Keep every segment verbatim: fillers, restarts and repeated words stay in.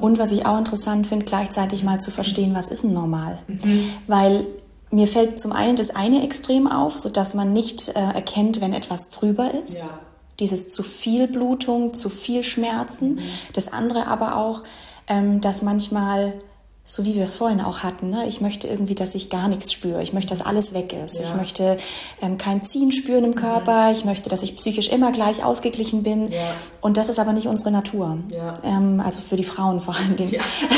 Und was ich auch interessant finde, gleichzeitig mal zu verstehen, was ist denn normal? Mhm. Weil mir fällt zum einen das eine Extrem auf, sodass man nicht äh, erkennt, wenn etwas drüber ist. Ja. Dieses zu viel Blutung, zu viel Schmerzen. Mhm. Das andere aber auch, ähm, dass manchmal, so wie wir es vorhin auch hatten, ne? Ich möchte irgendwie, dass ich gar nichts spüre. Ich möchte, dass alles weg ist. Ja. Ich möchte ähm, kein Ziehen spüren im Körper. Mhm. Ich möchte, dass ich psychisch immer gleich ausgeglichen bin. Ja. Und das ist aber nicht unsere Natur. Ja. Ähm, also für die Frauen vor allen Dingen. Ja.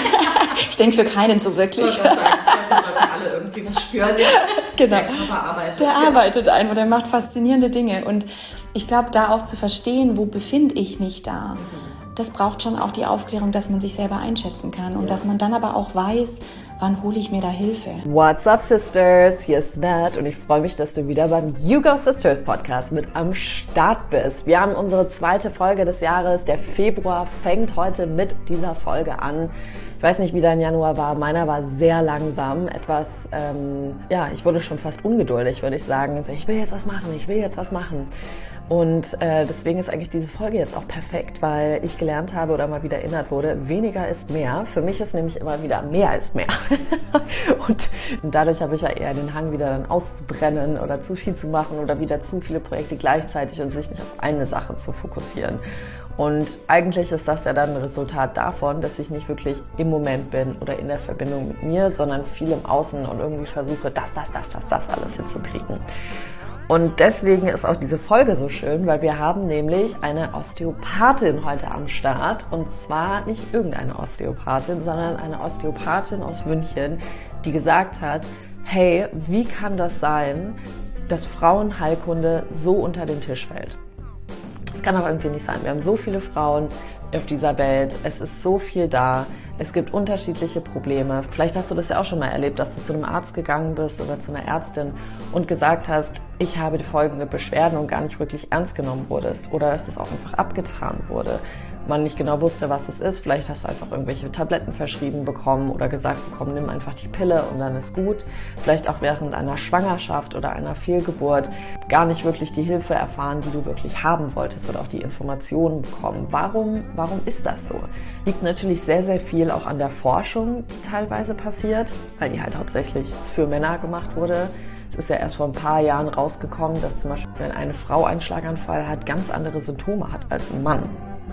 Ich denke für keinen so wirklich. Ich wollte sagen, ich glaube, wir sollten alle irgendwie was spüren. Genau. Der Körper arbeitet. Der ja. arbeitet einfach, der macht faszinierende Dinge. Und ich glaube, da auch zu verstehen, wo befinde ich mich da, mhm. das braucht schon auch die Aufklärung, dass man sich selber einschätzen kann und ja. dass man dann aber auch weiß, wann hole ich mir da Hilfe. What's up, Sisters? Hier ist Nat und ich freue mich, dass du wieder beim You Go Sisters Podcast mit am Start bist. Wir haben unsere zweite Folge des Jahres. Der Februar fängt heute mit dieser Folge an. Ich weiß nicht, wie dein Januar war. Meiner war sehr langsam. Etwas, ähm, ja, ich wurde schon fast ungeduldig, würde ich sagen. Also ich will jetzt was machen, ich will jetzt was machen. Und äh, deswegen ist eigentlich diese Folge jetzt auch perfekt, weil ich gelernt habe oder mal wieder erinnert wurde, weniger ist mehr. Für mich ist nämlich immer wieder mehr ist mehr. und, und dadurch habe ich ja eher den Hang, wieder dann auszubrennen oder zu viel zu machen oder wieder zu viele Projekte gleichzeitig und sich nicht auf eine Sache zu fokussieren. Und eigentlich ist das ja dann ein Resultat davon, dass ich nicht wirklich im Moment bin oder in der Verbindung mit mir, sondern viel im Außen und irgendwie versuche, das, das, das, das, das alles hinzukriegen. Und deswegen ist auch diese Folge so schön, weil wir haben nämlich eine Osteopathin heute am Start. Und zwar nicht irgendeine Osteopathin, sondern eine Osteopathin aus München, die gesagt hat, hey, wie kann das sein, dass Frauenheilkunde so unter den Tisch fällt? Das kann auch irgendwie nicht sein. Wir haben so viele Frauen auf dieser Welt. Es ist so viel da. Es gibt unterschiedliche Probleme. Vielleicht hast du das ja auch schon mal erlebt, dass du zu einem Arzt gegangen bist oder zu einer Ärztin und gesagt hast, ich habe folgende Beschwerden und gar nicht wirklich ernst genommen wurdest. Oder dass das auch einfach abgetan wurde. Man nicht genau wusste, was es ist. Vielleicht hast du einfach irgendwelche Tabletten verschrieben bekommen oder gesagt bekommen, nimm einfach die Pille und dann ist gut. Vielleicht auch während einer Schwangerschaft oder einer Fehlgeburt gar nicht wirklich die Hilfe erfahren, die du wirklich haben wolltest oder auch die Informationen bekommen. Warum, warum ist das so? Liegt natürlich sehr, sehr viel auch an der Forschung, die teilweise passiert, weil die halt hauptsächlich für Männer gemacht wurde. Es ist ja erst vor ein paar Jahren rausgekommen, dass zum Beispiel, wenn eine Frau einen Schlaganfall hat, ganz andere Symptome hat als ein Mann.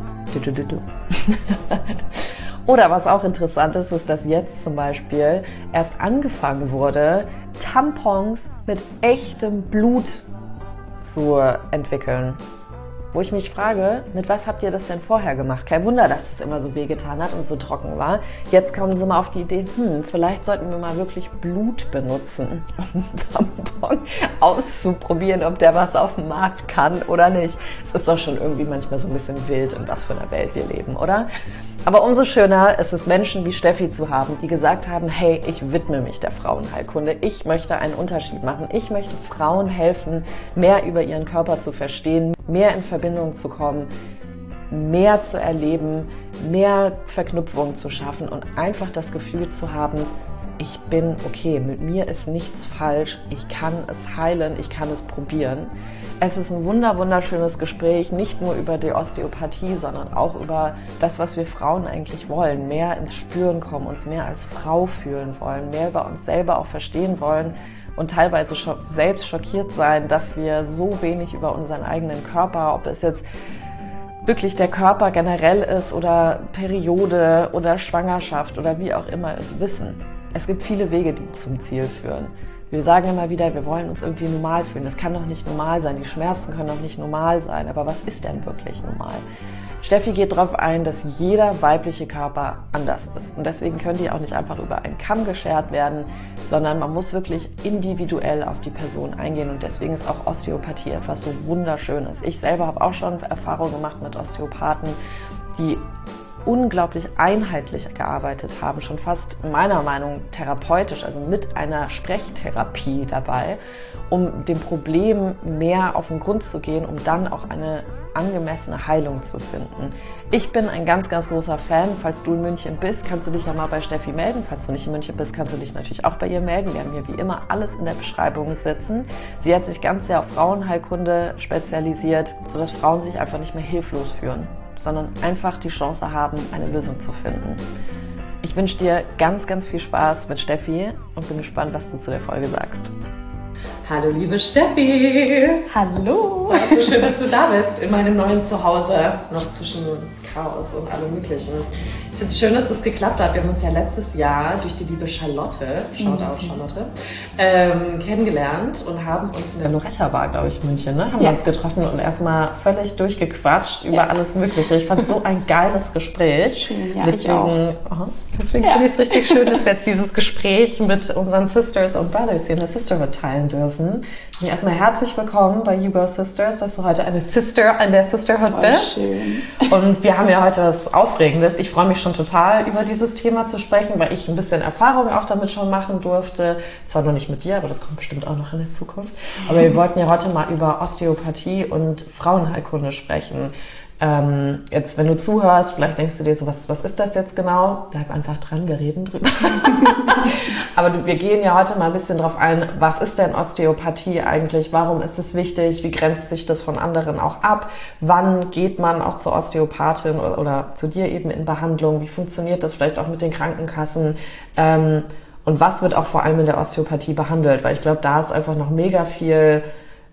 Oder was auch interessant ist, ist, dass jetzt zum Beispiel erst angefangen wurde, Tampons mit echtem Blut zu entwickeln. Wo ich mich frage, mit was habt ihr das denn vorher gemacht? Kein Wunder, dass das immer so wehgetan hat und so trocken war. Jetzt kommen sie mal auf die Idee, hm, vielleicht sollten wir mal wirklich Blut benutzen, um einen Tampon auszuprobieren, ob der was auf dem Markt kann oder nicht. Es ist doch schon irgendwie manchmal so ein bisschen wild, in was für einer Welt wir leben, oder? Aber umso schöner ist es, Menschen wie Steffi zu haben, die gesagt haben, hey, ich widme mich der Frauenheilkunde. Ich möchte einen Unterschied machen. Ich möchte Frauen helfen, mehr über ihren Körper zu verstehen, mehr in Verbindung zu kommen, mehr zu erleben, mehr Verknüpfungen zu schaffen und einfach das Gefühl zu haben, ich bin okay, mit mir ist nichts falsch, ich kann es heilen, ich kann es probieren. Es ist ein wunder, wunderschönes Gespräch, nicht nur über die Osteopathie, sondern auch über das, was wir Frauen eigentlich wollen. Mehr ins Spüren kommen, uns mehr als Frau fühlen wollen, mehr über uns selber auch verstehen wollen und teilweise scho- selbst schockiert sein, dass wir so wenig über unseren eigenen Körper, ob es jetzt wirklich der Körper generell ist oder Periode oder Schwangerschaft oder wie auch immer ist, wissen. Es gibt viele Wege, die zum Ziel führen. Wir sagen immer wieder, wir wollen uns irgendwie normal fühlen. Das kann doch nicht normal sein. Die Schmerzen können doch nicht normal sein. Aber was ist denn wirklich normal? Steffi geht darauf ein, dass jeder weibliche Körper anders ist. Und deswegen können die auch nicht einfach über einen Kamm geschert werden, sondern man muss wirklich individuell auf die Person eingehen. Und deswegen ist auch Osteopathie etwas so Wunderschönes. Ich selber habe auch schon Erfahrungen gemacht mit Osteopathen, die unglaublich einheitlich gearbeitet haben, schon fast meiner Meinung nach therapeutisch, also mit einer Sprechtherapie dabei, um dem Problem mehr auf den Grund zu gehen, um dann auch eine angemessene Heilung zu finden. Ich bin ein ganz, ganz großer Fan. Falls du in München bist, kannst du dich ja mal bei Steffi melden. Falls du nicht in München bist, kannst du dich natürlich auch bei ihr melden. Wir haben hier wie immer alles in der Beschreibung sitzen. Sie hat sich ganz sehr auf Frauenheilkunde spezialisiert, sodass Frauen sich einfach nicht mehr hilflos fühlen. sondern einfach die Chance haben, eine Lösung zu finden. Ich wünsche dir ganz, ganz viel Spaß mit Steffi und bin gespannt, was du zu der Folge sagst. Hallo liebe Steffi! Hallo! So schön, dass du da bist in meinem neuen Zuhause, noch zwischen Chaos und allem Möglichen. Ich finde es schön, dass das geklappt hat. Wir haben uns ja letztes Jahr durch die liebe Charlotte, Shoutout Charlotte, ähm, kennengelernt und haben uns in der Loretta Bar, glaube ich, in München, ne? haben ja. wir uns getroffen und erstmal völlig durchgequatscht über ja. alles Mögliche. Ich fand es so ein geiles Gespräch. Schön, ja, deswegen ich auch. Aha, deswegen ja. finde ich es richtig schön, dass wir jetzt dieses Gespräch mit unseren Sisters und Brothers hier in der Sisterhood teilen dürfen. Und erstmal herzlich willkommen bei You Go Sisters, dass du heute eine Sister in der Sisterhood bist. Oh, schön. Und wir haben ja heute was Aufregendes. Ich freue mich schon total, über dieses Thema zu sprechen, weil ich ein bisschen Erfahrung auch damit schon machen durfte. Zwar noch nicht mit dir, aber das kommt bestimmt auch noch in der Zukunft. Aber wir wollten ja heute mal über Osteopathie und Frauenheilkunde sprechen. Ähm, jetzt, wenn du zuhörst, vielleicht denkst du dir so, was, was ist das jetzt genau? Bleib einfach dran, wir reden drüber. Aber du, wir gehen ja heute mal ein bisschen drauf ein, was ist denn Osteopathie eigentlich? Warum ist es wichtig? Wie grenzt sich das von anderen auch ab? Wann geht man auch zur Osteopathin oder, oder zu dir eben in Behandlung? Wie funktioniert das vielleicht auch mit den Krankenkassen? Ähm, und was wird auch vor allem in der Osteopathie behandelt? Weil ich glaube, da ist einfach noch mega viel...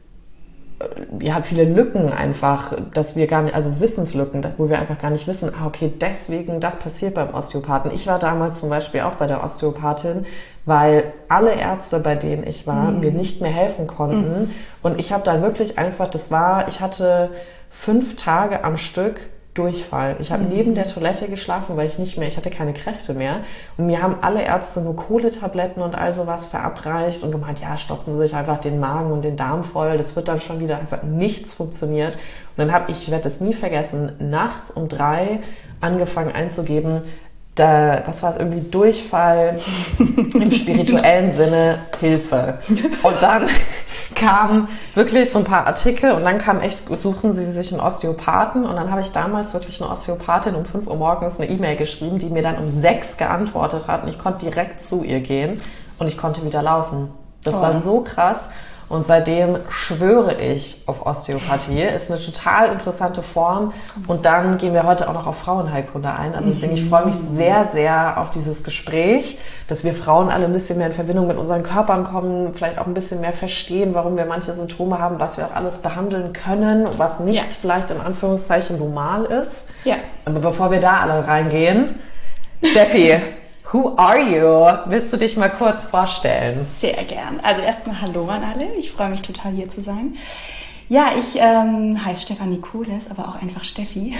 ja, viele Lücken einfach, dass wir gar nicht, also Wissenslücken, wo wir einfach gar nicht wissen, ah, okay, deswegen, das passiert beim Osteopathen. Ich war damals zum Beispiel auch bei der Osteopathin, weil alle Ärzte, bei denen ich war, mhm. mir nicht mehr helfen konnten. Mhm. Und ich habe dann wirklich einfach, das war, ich hatte fünf Tage am Stück Durchfall. Ich habe mhm. neben der Toilette geschlafen, weil ich nicht mehr, ich hatte keine Kräfte mehr. Und mir haben alle Ärzte nur Kohletabletten und all sowas verabreicht und gemeint, ja, stopfen Sie sich einfach den Magen und den Darm voll, das wird dann schon wieder, es hat nichts funktioniert. Und dann habe ich, ich werde es nie vergessen, nachts um drei angefangen einzugeben, da, was war es, irgendwie Durchfall im spirituellen Sinne, Hilfe. Und dann kamen wirklich so ein paar Artikel und dann kam echt, suchen Sie sich einen Osteopathen und dann habe ich damals wirklich eine Osteopathin um fünf Uhr morgens eine E-Mail geschrieben, die mir dann um sechs geantwortet hat und ich konnte direkt zu ihr gehen und ich konnte wieder laufen. Das Toll. War so krass. Und seitdem schwöre ich auf Osteopathie. Ist eine total interessante Form. Und dann gehen wir heute auch noch auf Frauenheilkunde ein. Also deswegen, ich freue mich sehr, sehr auf dieses Gespräch, dass wir Frauen alle ein bisschen mehr in Verbindung mit unseren Körpern kommen, vielleicht auch ein bisschen mehr verstehen, warum wir manche Symptome haben, was wir auch alles behandeln können, was nicht ja. vielleicht in Anführungszeichen normal ist. Ja. Aber bevor wir da alle reingehen, Steffi, who are you? Willst du dich mal kurz vorstellen? Sehr gern. Also erstmal Hallo an alle. Ich freue mich total, hier zu sein. Ja, ich ähm, heiße Stefanie Kuhles, aber auch einfach Steffi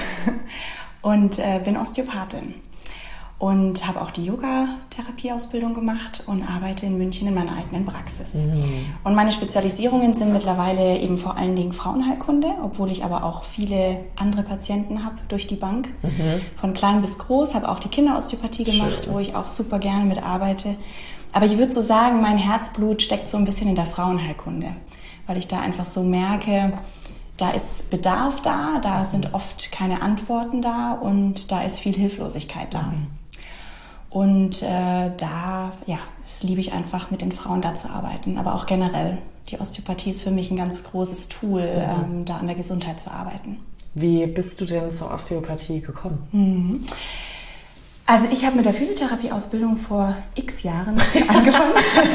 und äh, bin Osteopathin. Und habe auch die Yoga-Therapieausbildung gemacht und arbeite in München in meiner eigenen Praxis. Mhm. Und meine Spezialisierungen sind mittlerweile eben vor allen Dingen Frauenheilkunde, obwohl ich aber auch viele andere Patienten habe durch die Bank. Mhm. Von klein bis groß, habe auch die Kinderosteopathie gemacht, Schön. Wo ich auch super gerne mit arbeite. Aber ich würde so sagen, mein Herzblut steckt so ein bisschen in der Frauenheilkunde, weil ich da einfach so merke, da ist Bedarf da, da sind oft keine Antworten da und da ist viel Hilflosigkeit da. Mhm. Und äh, da, ja, das liebe ich einfach, mit den Frauen da zu arbeiten. Aber auch generell, die Osteopathie ist für mich ein ganz großes Tool, mhm. ähm, da an der Gesundheit zu arbeiten. Wie bist du denn zur Osteopathie gekommen? Mhm. Also ich habe mit der Physiotherapieausbildung vor x Jahren angefangen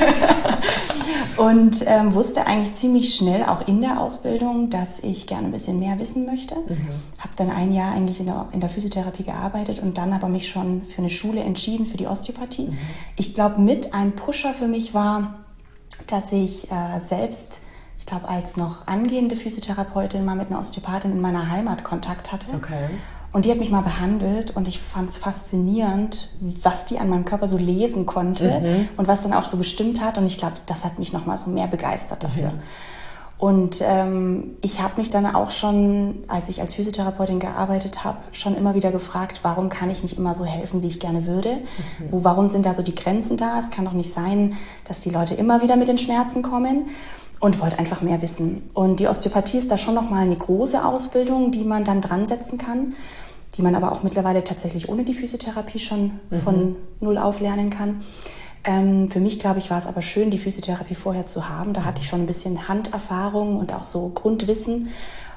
und ähm, wusste eigentlich ziemlich schnell, auch in der Ausbildung, dass ich gerne ein bisschen mehr wissen möchte. Mhm. Habe dann ein Jahr eigentlich in der, in der Physiotherapie gearbeitet und dann aber mich schon für eine Schule entschieden, für die Osteopathie. Mhm. Ich glaube, mit ein Pusher für mich war, dass ich äh, selbst, ich glaube, als noch angehende Physiotherapeutin mal mit einer Osteopathin in meiner Heimat Kontakt hatte. Okay. Und die hat mich mal behandelt und ich fand es faszinierend, was die an meinem Körper so lesen konnte mhm. und was dann auch so gestimmt hat. Und ich glaube, das hat mich nochmal so mehr begeistert dafür. Mhm. Und ähm, ich habe mich dann auch schon, als ich als Physiotherapeutin gearbeitet habe, schon immer wieder gefragt, warum kann ich nicht immer so helfen, wie ich gerne würde? Mhm. Wo, warum sind da so die Grenzen da? Es kann doch nicht sein, dass die Leute immer wieder mit den Schmerzen kommen. Und wollte einfach mehr wissen. Und die Osteopathie ist da schon nochmal eine große Ausbildung, die man dann dran setzen kann, die man aber auch mittlerweile tatsächlich ohne die Physiotherapie schon mhm. von null auf lernen kann. Ähm, für mich, glaube ich, war es aber schön, die Physiotherapie vorher zu haben. Da hatte ich schon ein bisschen Handerfahrung und auch so Grundwissen.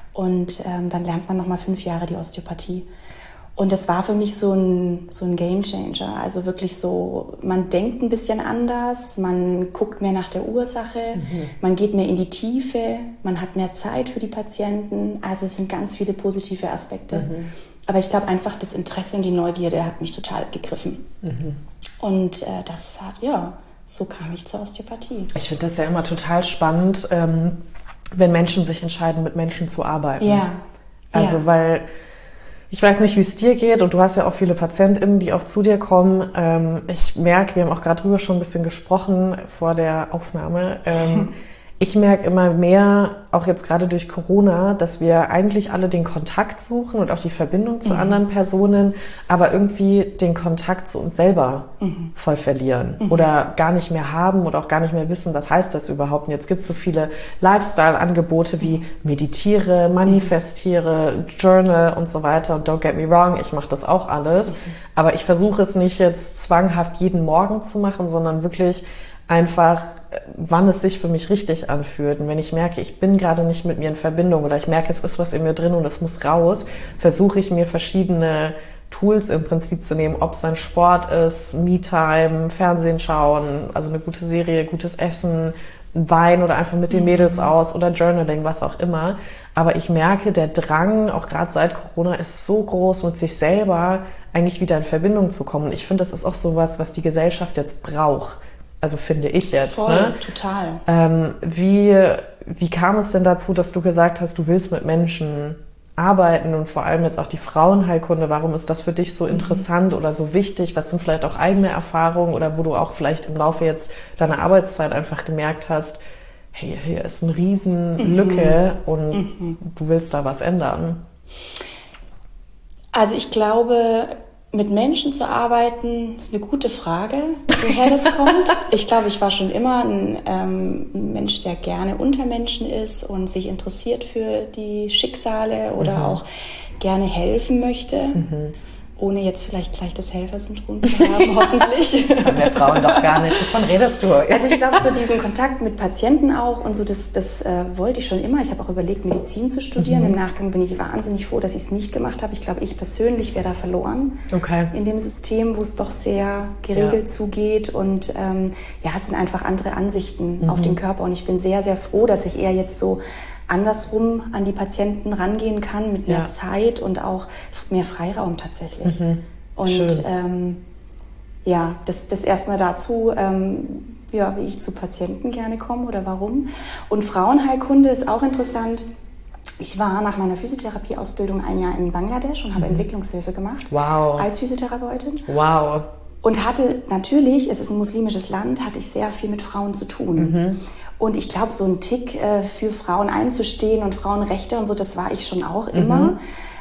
Und ähm, dann lernt man nochmal fünf Jahre die Osteopathie. Und das war für mich so ein, so ein Gamechanger. Also wirklich so, man denkt ein bisschen anders, man guckt mehr nach der Ursache, mhm. man geht mehr in die Tiefe, man hat mehr Zeit für die Patienten. Also es sind ganz viele positive Aspekte. Mhm. Aber ich glaube einfach, das Interesse und die Neugierde hat mich total gegriffen. Mhm. Und äh, das hat, ja, so kam ich zur Osteopathie. Ich finde das ja immer total spannend, ähm, wenn Menschen sich entscheiden, mit Menschen zu arbeiten. Ja. Also ja. weil... Ich weiß nicht, wie es dir geht und du hast ja auch viele PatientInnen, die auch zu dir kommen. Ähm, ich merke, wir haben auch gerade drüber schon ein bisschen gesprochen vor der Aufnahme. Ähm, ich merke immer mehr, auch jetzt gerade durch Corona, dass wir eigentlich alle den Kontakt suchen und auch die Verbindung zu mhm. anderen Personen, aber irgendwie den Kontakt zu uns selber mhm. voll verlieren mhm. oder gar nicht mehr haben oder auch gar nicht mehr wissen, was heißt das überhaupt. Und jetzt gibt es so viele Lifestyle-Angebote wie meditiere, manifestiere, Journal und so weiter. Und don't get me wrong, ich mache das auch alles. Mhm. Aber ich versuche es nicht jetzt zwanghaft jeden Morgen zu machen, sondern wirklich einfach, wann es sich für mich richtig anfühlt. Und wenn ich merke, ich bin gerade nicht mit mir in Verbindung oder ich merke, es ist was in mir drin und es muss raus, versuche ich mir verschiedene Tools im Prinzip zu nehmen, ob es ein Sport ist, Me-Time, Fernsehen schauen, also eine gute Serie, gutes Essen, Wein oder einfach mit den Mädels aus oder Journaling, was auch immer. Aber ich merke, der Drang, auch gerade seit Corona, ist so groß, mit sich selber eigentlich wieder in Verbindung zu kommen. Und ich finde, das ist auch sowas, was die Gesellschaft jetzt braucht. Also finde ich jetzt. Voll, ne? total. Ähm, wie, wie kam es denn dazu, dass du gesagt hast, du willst mit Menschen arbeiten und vor allem jetzt auch die Frauenheilkunde? Warum ist das für dich so interessant oder so wichtig? Was sind vielleicht auch eigene Erfahrungen oder wo du auch vielleicht im Laufe jetzt deiner Arbeitszeit einfach gemerkt hast, hey, hier ist eine riesen Lücke mhm. und mhm. du willst da was ändern? Also ich glaube, mit Menschen zu arbeiten, ist eine gute Frage, woher das kommt. Ich glaube, ich war schon immer ein, ähm, ein Mensch, der gerne unter Menschen ist und sich interessiert für die Schicksale oder mhm. auch gerne helfen möchte. Mhm. Ohne jetzt vielleicht gleich das Helfersyndrom zu haben, hoffentlich. Das haben wir Frauen doch gar nicht. Wovon redest du? Also ich glaube, so diesen Kontakt mit Patienten auch und so, das, das äh, wollte ich schon immer. Ich habe auch überlegt, Medizin zu studieren. Mhm. Im Nachgang bin ich wahnsinnig froh, dass ich es nicht gemacht habe. Ich glaube, ich persönlich wäre da verloren okay. in dem System, wo es doch sehr geregelt ja. zugeht. Und ähm, ja, es sind einfach andere Ansichten mhm. auf den Körper. Und ich bin sehr, sehr froh, dass ich eher jetzt so andersrum an die Patienten rangehen kann, mit mehr ja. Zeit und auch mehr Freiraum tatsächlich. Mhm. Und ähm, ja, das, das erstmal dazu, ähm, ja, wie ich zu Patienten gerne komme oder warum. Und Frauenheilkunde ist auch interessant. Ich war nach meiner Physiotherapieausbildung ein Jahr in Bangladesch und habe mhm. Entwicklungshilfe gemacht wow. als Physiotherapeutin. Wow. Und hatte natürlich, es ist ein muslimisches Land, hatte ich sehr viel mit Frauen zu tun. Mhm. Und ich glaube, so ein Tick äh, für Frauen einzustehen und Frauenrechte und so, das war ich schon auch immer. Mhm.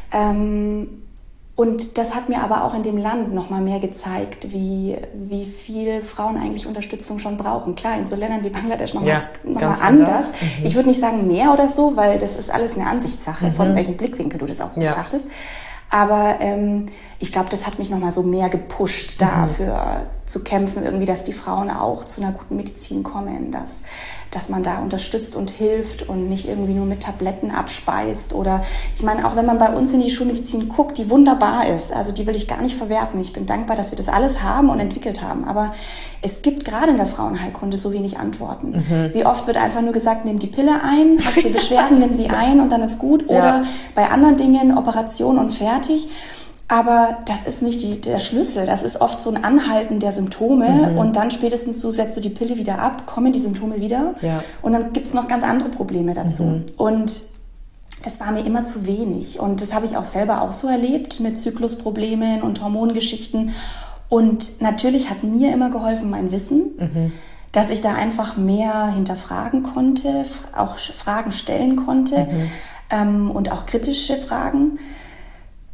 Ähm, und das hat mir aber auch in dem Land nochmal mehr gezeigt, wie, wie viel Frauen eigentlich Unterstützung schon brauchen. Klar, in so Ländern wie Bangladesch nochmal ja, noch mal anders. Mhm. Ich würde nicht sagen mehr oder so, weil das ist alles eine Ansichtssache, mhm. von welchem Blickwinkel du das aus betrachtest. Ja. Aber ähm, ich glaube, das hat mich nochmal so mehr gepusht, dafür mhm. zu kämpfen, irgendwie, dass die Frauen auch zu einer guten Medizin kommen, dass, dass man da unterstützt und hilft und nicht irgendwie nur mit Tabletten abspeist. Oder ich meine, auch wenn man bei uns in die Schulmedizin guckt, die wunderbar ist, also die will ich gar nicht verwerfen. Ich bin dankbar, dass wir das alles haben und entwickelt haben. Aber es gibt gerade in der Frauenheilkunde so wenig Antworten. Mhm. Wie oft wird einfach nur gesagt, nimm die Pille ein, hast du Beschwerden, nimm sie ein und dann ist gut. Oder ja. bei anderen Dingen Operation und fertig. Aber das ist nicht die, der Schlüssel. Das ist oft so ein Anhalten der Symptome mhm. und dann spätestens so setzt du die Pille wieder ab, kommen die Symptome wieder ja. und dann gibt's noch ganz andere Probleme dazu. Mhm. Und das war mir immer zu wenig. Und das habe ich auch selber auch so erlebt mit Zyklusproblemen und Hormongeschichten. Und natürlich hat mir immer geholfen mein Wissen, mhm. dass ich da einfach mehr hinterfragen konnte, auch Fragen stellen konnte mhm. ähm, und auch kritische Fragen.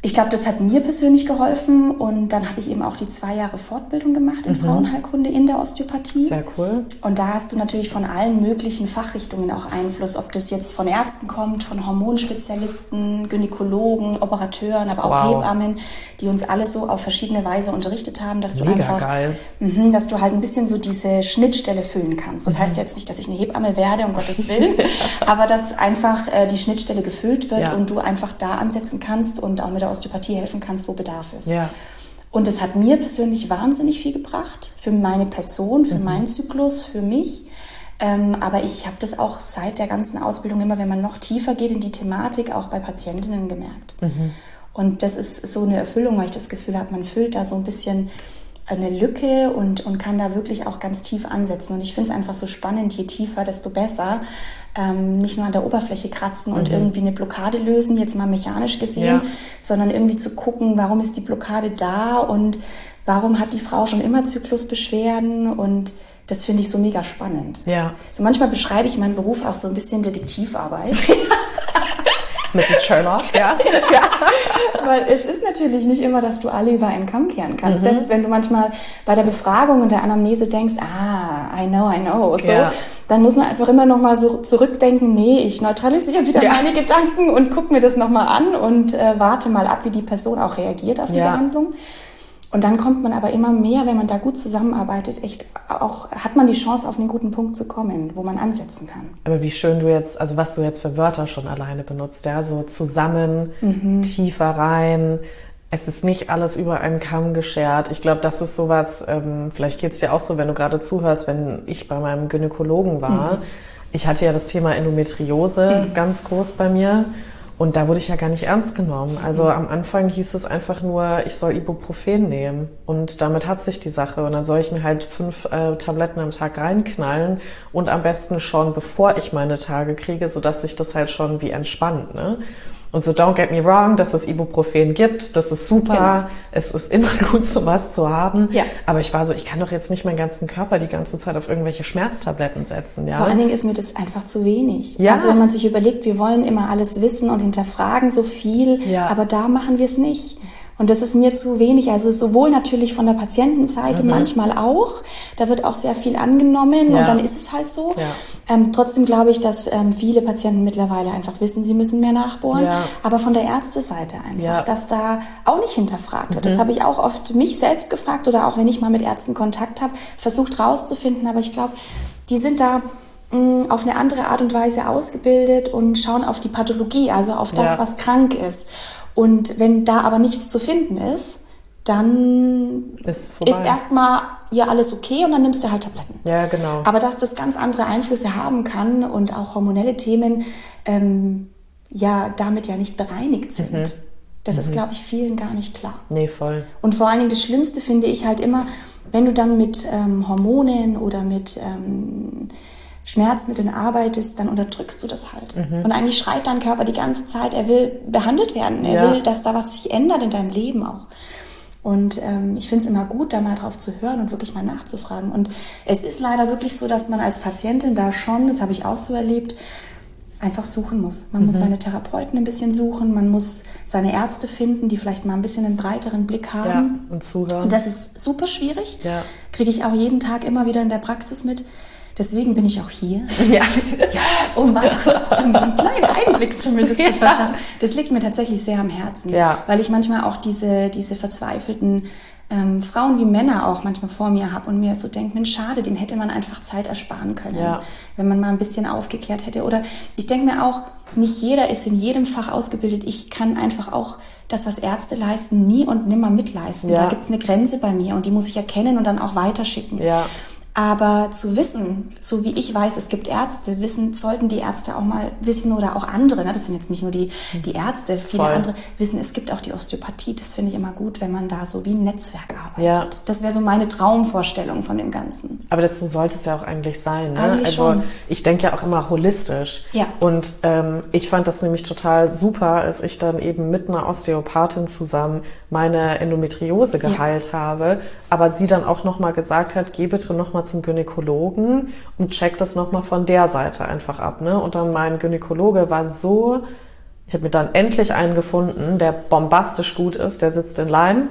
Ich glaube, das hat mir persönlich geholfen und dann habe ich eben auch die zwei Jahre Fortbildung gemacht in mhm. Frauenheilkunde in der Osteopathie. Sehr cool. Und da hast du natürlich von allen möglichen Fachrichtungen auch Einfluss, ob das jetzt von Ärzten kommt, von Hormonspezialisten, Gynäkologen, Operateuren, aber auch wow. Hebammen, die uns alle so auf verschiedene Weise unterrichtet haben, dass du Mega einfach, geil. Mh, dass du halt ein bisschen so diese Schnittstelle füllen kannst. Das mhm. heißt jetzt nicht, dass ich eine Hebamme werde, um Gottes Willen, aber dass einfach äh, die Schnittstelle gefüllt wird ja. und du einfach da ansetzen kannst und auch mit der Osteopathie helfen kannst, wo Bedarf ist. Ja. Und das hat mir persönlich wahnsinnig viel gebracht, für meine Person, für mhm. meinen Zyklus, für mich. Ähm, aber ich habe das auch seit der ganzen Ausbildung immer, wenn man noch tiefer geht in die Thematik, auch bei Patientinnen gemerkt. Mhm. Und das ist so eine Erfüllung, weil ich das Gefühl habe, man füllt da so ein bisschen eine Lücke und, und kann da wirklich auch ganz tief ansetzen. Und ich finde es einfach so spannend, je tiefer, desto besser. Ähm, nicht nur an der Oberfläche kratzen und mhm. irgendwie eine Blockade lösen, jetzt mal mechanisch gesehen, ja. sondern irgendwie zu gucken, warum ist die Blockade da und warum hat die Frau schon immer Zyklusbeschwerden, und das finde ich so mega spannend. Ja. So manchmal beschreibe ich meinen Beruf auch so ein bisschen Detektivarbeit. Misses Sherlock, ja. ja. Weil es ist natürlich nicht immer, dass du alle über einen Kamm kehren kannst. Mhm. Selbst wenn du manchmal bei der Befragung und der Anamnese denkst, ah, I know, I know, so, ja. dann muss man einfach immer noch mal so zurückdenken, nee, ich neutralisiere wieder ja. meine Gedanken und guck mir das noch mal an und äh, warte mal ab, wie die Person auch reagiert auf die ja. Behandlung. Und dann kommt man aber immer mehr, wenn man da gut zusammenarbeitet, echt auch, hat man die Chance, auf einen guten Punkt zu kommen, wo man ansetzen kann. Aber wie schön du jetzt, also was du jetzt für Wörter schon alleine benutzt, ja, so zusammen, mhm. tiefer rein. Es ist nicht alles über einen Kamm geschert. Ich glaube, das ist sowas, ähm, vielleicht geht's dir auch so, wenn du gerade zuhörst, wenn ich bei meinem Gynäkologen war. Mhm. Ich hatte ja das Thema Endometriose mhm. ganz groß bei mir. Und da wurde ich ja gar nicht ernst genommen. Also am Anfang hieß es einfach nur, ich soll Ibuprofen nehmen. Und damit hat sich die Sache. Und dann soll ich mir halt fünf äh, Tabletten am Tag reinknallen. Und am besten schon, bevor ich meine Tage kriege, sodass sich das halt schon wie entspannt, ne? Und so, don't get me wrong, dass es Ibuprofen gibt, das ist super. Genau. Es ist immer gut, sowas zu haben. Ja. Aber ich war so, ich kann doch jetzt nicht meinen ganzen Körper die ganze Zeit auf irgendwelche Schmerztabletten setzen. Ja? Vor allen Dingen ist mir das einfach zu wenig. Ja. Also wenn man sich überlegt, wir wollen immer alles wissen und hinterfragen so viel, ja. aber da machen wir es nicht. Und das ist mir zu wenig, also sowohl natürlich von der Patientenseite, mhm. manchmal auch, da wird auch sehr viel angenommen ja. und dann ist es halt so. Ja. Ähm, trotzdem glaube ich, dass ähm, viele Patienten mittlerweile einfach wissen, sie müssen mehr nachbohren, ja. aber von der Ärzteseite einfach, ja. dass da auch nicht hinterfragt wird. Mhm. Das habe ich auch oft mich selbst gefragt oder auch wenn ich mal mit Ärzten Kontakt habe, versucht rauszufinden, aber ich glaube, die sind da mh, auf eine andere Art und Weise ausgebildet und schauen auf die Pathologie, also auf das, ja. was krank ist. Und wenn da aber nichts zu finden ist, dann ist, ist erstmal ja alles okay und dann nimmst du halt Tabletten. Ja, genau. Aber dass das ganz andere Einflüsse haben kann und auch hormonelle Themen ähm, ja damit ja nicht bereinigt sind, mhm. das mhm. ist, glaube ich, vielen gar nicht klar. Nee, voll. Und vor allen Dingen das Schlimmste finde ich halt immer, wenn du dann mit ähm, Hormonen oder mit ähm, Schmerzmitteln arbeitest, dann unterdrückst du das halt. Mhm. Und eigentlich schreit dein Körper die ganze Zeit, er will behandelt werden. Er ja. will, dass da was sich ändert in deinem Leben auch. Und ähm, ich finde es immer gut, da mal drauf zu hören und wirklich mal nachzufragen. Und es ist leider wirklich so, dass man als Patientin da schon, das habe ich auch so erlebt, einfach suchen muss. Man mhm. muss seine Therapeuten ein bisschen suchen, man muss seine Ärzte finden, die vielleicht mal ein bisschen einen breiteren Blick haben. Ja, und zuhören. Und das ist super schwierig. Ja. Kriege ich auch jeden Tag immer wieder in der Praxis mit. Deswegen bin ich auch hier, ja. yes. um mal kurz einen kleinen Einblick zumindest ja. zu verschaffen. Das liegt mir tatsächlich sehr am Herzen, ja. weil ich manchmal auch diese, diese verzweifelten ähm, Frauen wie Männer auch manchmal vor mir habe und mir so denke, Mensch, schade, denen hätte man einfach Zeit ersparen können, ja. wenn man mal ein bisschen aufgeklärt hätte. Oder ich denke mir auch, nicht jeder ist in jedem Fach ausgebildet. Ich kann einfach auch das, was Ärzte leisten, nie und nimmer mitleisten. Ja. Da gibt es eine Grenze bei mir und die muss ich erkennen und dann auch weiterschicken. Ja. Aber zu wissen, so wie ich weiß, es gibt Ärzte, wissen, sollten die Ärzte auch mal wissen oder auch andere, ne? Das sind jetzt nicht nur die, die Ärzte, viele Voll. andere wissen, es gibt auch die Osteopathie. Das finde ich immer gut, wenn man da so wie ein Netzwerk arbeitet. Ja. Das wäre so meine Traumvorstellung von dem Ganzen. Aber das so sollte es ja auch eigentlich sein. Ne? Eigentlich also schon. Ich denke ja auch immer holistisch. Ja. Und ähm, ich fand das nämlich total super, als ich dann eben mit einer Osteopathin zusammen meine Endometriose geheilt ja. habe, aber sie dann auch nochmal gesagt hat, geh bitte nochmal zum Gynäkologen und check das nochmal von der Seite einfach ab. Ne? Und dann mein Gynäkologe war so Ich habe mir dann endlich einen gefunden, der bombastisch gut ist, der sitzt in Leim.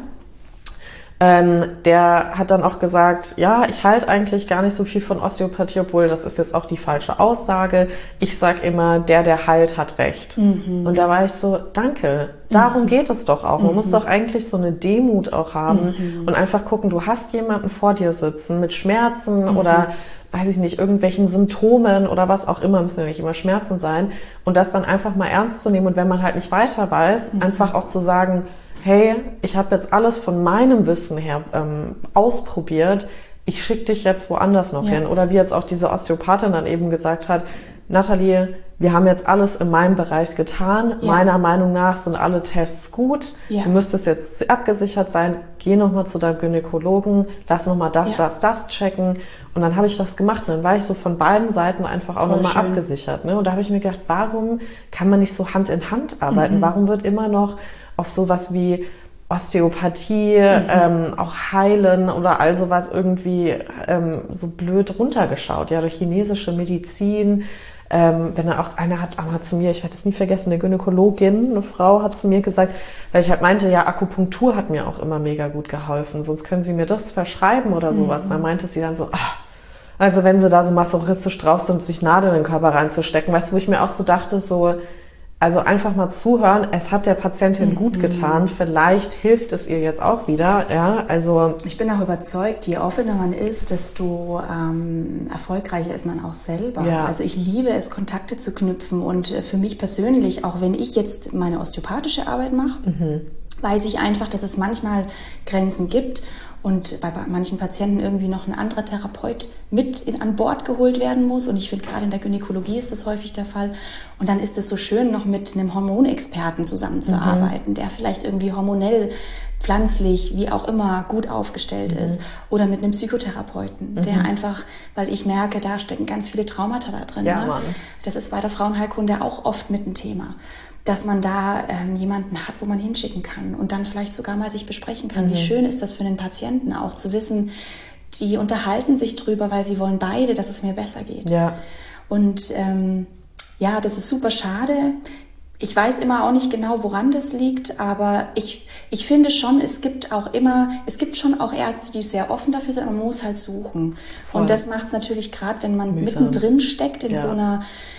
Ähm, der hat dann auch gesagt, ja, ich halte eigentlich gar nicht so viel von Osteopathie, obwohl das ist jetzt auch die falsche Aussage. Ich sag immer, der, der heilt, hat recht. Mhm. Und da war ich so, danke, darum mhm. geht es doch auch. Man mhm. muss doch eigentlich so eine Demut auch haben mhm. und einfach gucken, du hast jemanden vor dir sitzen mit Schmerzen mhm. oder, weiß ich nicht, irgendwelchen Symptomen oder was auch immer, müssen ja nicht immer Schmerzen sein. Und das dann einfach mal ernst zu nehmen und wenn man halt nicht weiter weiß, mhm. einfach auch zu sagen, hey, ich habe jetzt alles von meinem Wissen her ähm, ausprobiert, ich schicke dich jetzt woanders noch ja. hin. Oder wie jetzt auch diese Osteopathin dann eben gesagt hat, Nathalie, wir haben jetzt alles in meinem Bereich getan. Ja. Meiner Meinung nach sind alle Tests gut. Ja. Du müsstest jetzt abgesichert sein. Geh nochmal zu deinem Gynäkologen, lass nochmal das, ja. das, das checken. Und dann habe ich das gemacht. Und dann war ich so von beiden Seiten einfach auch nochmal abgesichert. Ne? Und da habe ich mir gedacht, warum kann man nicht so Hand in Hand arbeiten? Mhm. Warum wird immer noch auf sowas wie Osteopathie, mhm. ähm, auch Heilen oder all sowas irgendwie ähm, so blöd runtergeschaut, ja, durch chinesische Medizin. Ähm, wenn dann auch einer hat einmal zu mir, ich werde es nie vergessen, eine Gynäkologin, eine Frau hat zu mir gesagt, weil ich halt meinte, ja, Akupunktur hat mir auch immer mega gut geholfen, sonst können Sie mir das verschreiben oder sowas. Mhm. Dann meinte sie dann so, ach, also wenn Sie da so masochistisch drauf sind, sich Nadeln in den Körper reinzustecken, weißt du, wo ich mir auch so dachte, so, also einfach mal zuhören, es hat der Patientin mhm. gut getan, vielleicht hilft es ihr jetzt auch wieder. Ja, also ich bin auch überzeugt, je offener man ist, desto ähm, erfolgreicher ist man auch selber. Ja. Also ich liebe es, Kontakte zu knüpfen und für mich persönlich, auch wenn ich jetzt meine osteopathische Arbeit mache, mhm. weiß ich einfach, dass es manchmal Grenzen gibt und bei manchen Patienten irgendwie noch ein anderer Therapeut mit in, an Bord geholt werden muss. Und ich finde, gerade in der Gynäkologie ist das häufig der Fall. Und dann ist es so schön, noch mit einem Hormonexperten zusammenzuarbeiten, mhm. der vielleicht irgendwie hormonell, pflanzlich, wie auch immer, gut aufgestellt mhm. ist. Oder mit einem Psychotherapeuten, mhm. der einfach, weil ich merke, da stecken ganz viele Traumata da drin. Ja, ne? Mann. Das ist bei der Frauenheilkunde auch oft mit ein Thema. Dass man da ähm, jemanden hat, wo man hinschicken kann und dann vielleicht sogar mal sich besprechen kann. Mhm. Wie schön ist das für den Patienten auch zu wissen, die unterhalten sich drüber, weil sie wollen beide, dass es mir besser geht. Ja. Und ähm, ja, das ist super schade. Ich weiß immer auch nicht genau, woran das liegt, aber ich, ich finde schon, es gibt auch immer, es gibt schon auch Ärzte, die sehr offen dafür sind, man muss halt suchen. Voll. Und das macht es natürlich gerade, wenn man Mühsam. mittendrin steckt in ja. so einer,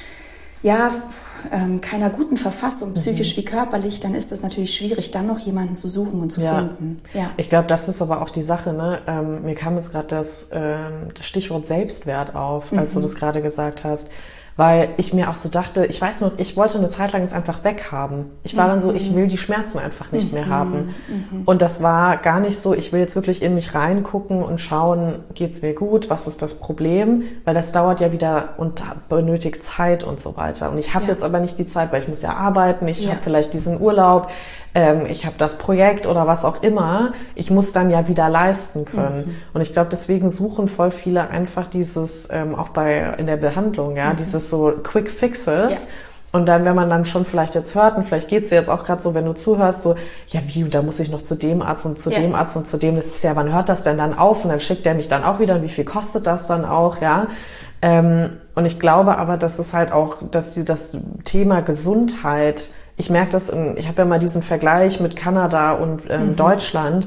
ja, ähm, keiner guten Verfassung, psychisch mhm. wie körperlich, dann ist das natürlich schwierig, dann noch jemanden zu suchen und zu ja. finden. Ja. Ich glaube, das ist aber auch die Sache, ne? Ähm, mir kam jetzt gerade das, ähm, das Stichwort Selbstwert auf, als mhm. du das gerade gesagt hast. Weil ich mir auch so dachte, ich weiß noch, ich wollte eine Zeit lang es einfach weghaben. Ich war mhm. dann so, ich will die Schmerzen einfach nicht mhm. mehr haben. Mhm. Und das war gar nicht so, ich will jetzt wirklich in mich reingucken und schauen, geht's mir gut, was ist das Problem? Weil das dauert ja wieder und benötigt Zeit und so weiter. Und ich habe ja. jetzt aber nicht die Zeit, weil ich muss ja arbeiten, ich ja. habe vielleicht diesen Urlaub, ähm, ich habe das Projekt oder was auch immer. Ich muss dann ja wieder leisten können. Mhm. Und ich glaube, deswegen suchen voll viele einfach dieses, ähm, auch bei in der Behandlung, ja, mhm. dieses so Quick Fixes. Ja. Und dann, wenn man dann schon vielleicht jetzt hört, und vielleicht geht's dir jetzt auch gerade so, wenn du zuhörst, so, ja wie, da muss ich noch zu dem Arzt und zu ja. dem Arzt und zu dem, das ist ja, wann hört das denn dann auf? Und dann schickt der mich dann auch wieder, und wie viel kostet das dann auch, ja? Ähm, und ich glaube aber, dass es halt auch, dass die, das Thema Gesundheit, ich merke das, in, ich habe ja mal diesen Vergleich mit Kanada und ähm, mhm. Deutschland,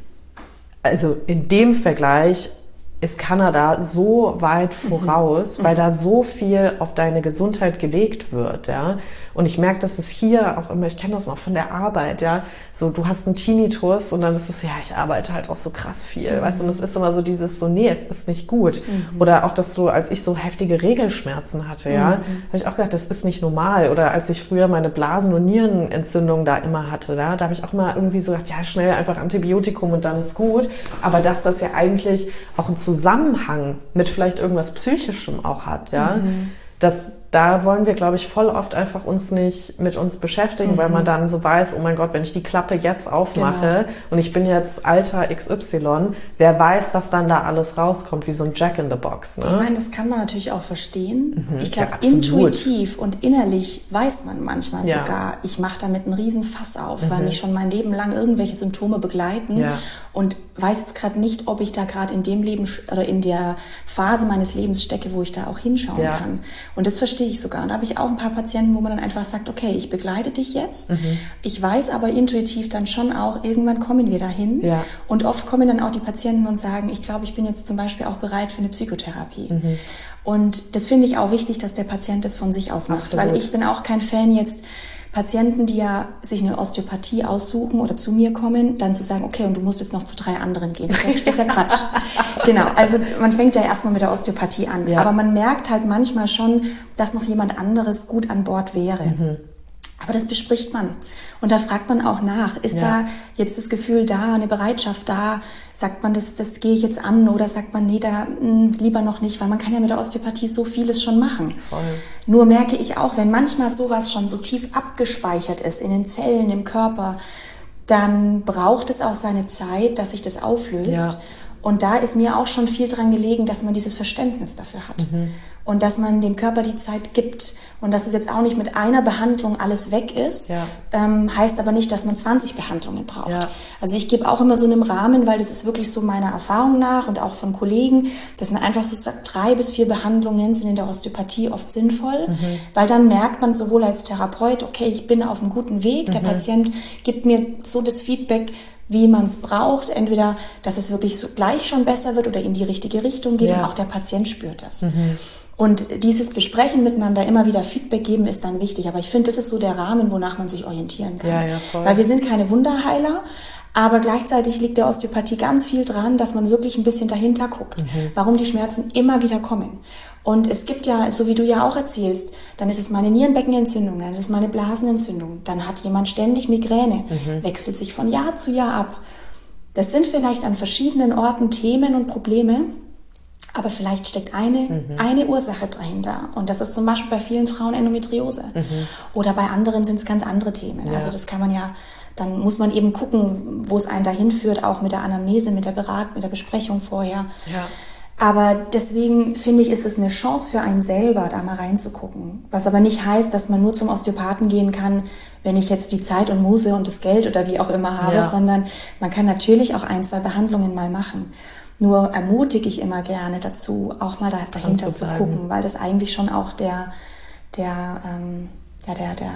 also in dem Vergleich ist Kanada so weit voraus, mhm. weil da so viel auf deine Gesundheit gelegt wird, ja. Und ich merke, dass es hier auch immer, ich kenne das noch von der Arbeit, ja, so du hast einen Tinnitus und dann ist es, ja, ich arbeite halt auch so krass viel, mhm. weißt du, und es ist immer so dieses so, nee, es ist nicht gut. Mhm. Oder auch, dass du, als ich so heftige Regelschmerzen hatte, ja, mhm. habe ich auch gedacht, das ist nicht normal. Oder als ich früher meine Blasen- und Nierenentzündung da immer hatte, da, da habe ich auch mal irgendwie so gedacht, ja, schnell einfach Antibiotikum und dann ist gut. Aber dass das ja eigentlich auch ein Zusammenhang mit vielleicht irgendwas Psychischem auch hat, ja, mhm. das, da wollen wir, glaube ich, voll oft einfach uns nicht mit uns beschäftigen, mhm. weil man dann so weiß, oh mein Gott, wenn ich die Klappe jetzt aufmache genau. und ich bin jetzt Alter X Y, wer weiß, was dann da alles rauskommt, wie so ein Jack in the Box. Ne? Ich meine, das kann man natürlich auch verstehen. Mhm. Ich glaube, ja, intuitiv und innerlich weiß man manchmal ja. sogar, ich mache damit einen riesen Fass auf, mhm. weil mich schon mein Leben lang irgendwelche Symptome begleiten ja. und weiß jetzt gerade nicht, ob ich da gerade in dem Leben oder in der Phase meines Lebens stecke, wo ich da auch hinschauen ja. kann. Und das verstehe verstehe ich sogar. Und da habe ich auch ein paar Patienten, wo man dann einfach sagt, okay, ich begleite dich jetzt. Mhm. Ich weiß aber intuitiv dann schon auch, irgendwann kommen wir dahin. Ja. Und oft kommen dann auch die Patienten und sagen, ich glaube, ich bin jetzt zum Beispiel auch bereit für eine Psychotherapie. Mhm. Und das finde ich auch wichtig, dass der Patient das von sich aus macht. Absolut. Weil ich bin auch kein Fan jetzt, Patienten, die ja sich eine Osteopathie aussuchen oder zu mir kommen, dann zu sagen, okay, und du musst jetzt noch zu drei anderen gehen. Das ist ja, das ist ja Quatsch. Genau, also man fängt ja erstmal mit der Osteopathie an. Ja. Aber man merkt halt manchmal schon, dass noch jemand anderes gut an Bord wäre. Mhm. Aber das bespricht man. Und da fragt man auch nach. Ist ja. da jetzt das Gefühl da, eine Bereitschaft da? Sagt man, das, das gehe ich jetzt an? Oder sagt man, nee, da mh, lieber noch nicht? Weil man kann ja mit der Osteopathie so vieles schon machen. Voll. Nur merke ich auch, wenn manchmal sowas schon so tief abgespeichert ist in den Zellen, im Körper, dann braucht es auch seine Zeit, dass sich das auflöst. Ja. Und da ist mir auch schon viel dran gelegen, dass man dieses Verständnis dafür hat. Mhm. Und dass man dem Körper die Zeit gibt. Und dass es jetzt auch nicht mit einer Behandlung alles weg ist, ja. ähm, heißt aber nicht, dass man zwanzig Behandlungen braucht. Ja. Also ich gebe auch immer so einen Rahmen, weil das ist wirklich so meiner Erfahrung nach und auch von Kollegen, dass man einfach so sagt, drei bis vier Behandlungen sind in der Osteopathie oft sinnvoll, mhm. weil dann merkt man sowohl als Therapeut, okay, ich bin auf einem guten Weg, mhm. der Patient gibt mir so das Feedback, wie man es braucht, entweder, dass es wirklich so gleich schon besser wird oder in die richtige Richtung geht, ja. und auch der Patient spürt das. Mhm. Und dieses Besprechen miteinander, immer wieder Feedback geben, ist dann wichtig. Aber ich finde, das ist so der Rahmen, wonach man sich orientieren kann. Ja, ja, voll. Weil wir sind keine Wunderheiler, aber gleichzeitig liegt der Osteopathie ganz viel dran, dass man wirklich ein bisschen dahinter guckt, mhm. warum die Schmerzen immer wieder kommen. Und es gibt ja, so wie du ja auch erzählst, dann ist es mal eine Nierenbeckenentzündung, dann ist es mal eine Blasenentzündung, dann hat jemand ständig Migräne, mhm. wechselt sich von Jahr zu Jahr ab. Das sind vielleicht an verschiedenen Orten Themen und Probleme, aber vielleicht steckt eine, mhm. eine Ursache dahinter. Und das ist zum Beispiel bei vielen Frauen Endometriose. Mhm. Oder bei anderen sind es ganz andere Themen. Ja. Also das kann man ja, dann muss man eben gucken, wo es einen dahin führt, auch mit der Anamnese, mit der Berat, mit der Besprechung vorher. Ja. Aber deswegen finde ich, ist es eine Chance für einen selber, da mal reinzugucken. Was aber nicht heißt, dass man nur zum Osteopathen gehen kann, wenn ich jetzt die Zeit und Muße und das Geld oder wie auch immer habe, ja. sondern man kann natürlich auch ein, zwei Behandlungen mal machen. Nur ermutige ich immer gerne dazu, auch mal da, dahinter zu gucken, weil das eigentlich schon auch der, der, ähm, ja, der, der,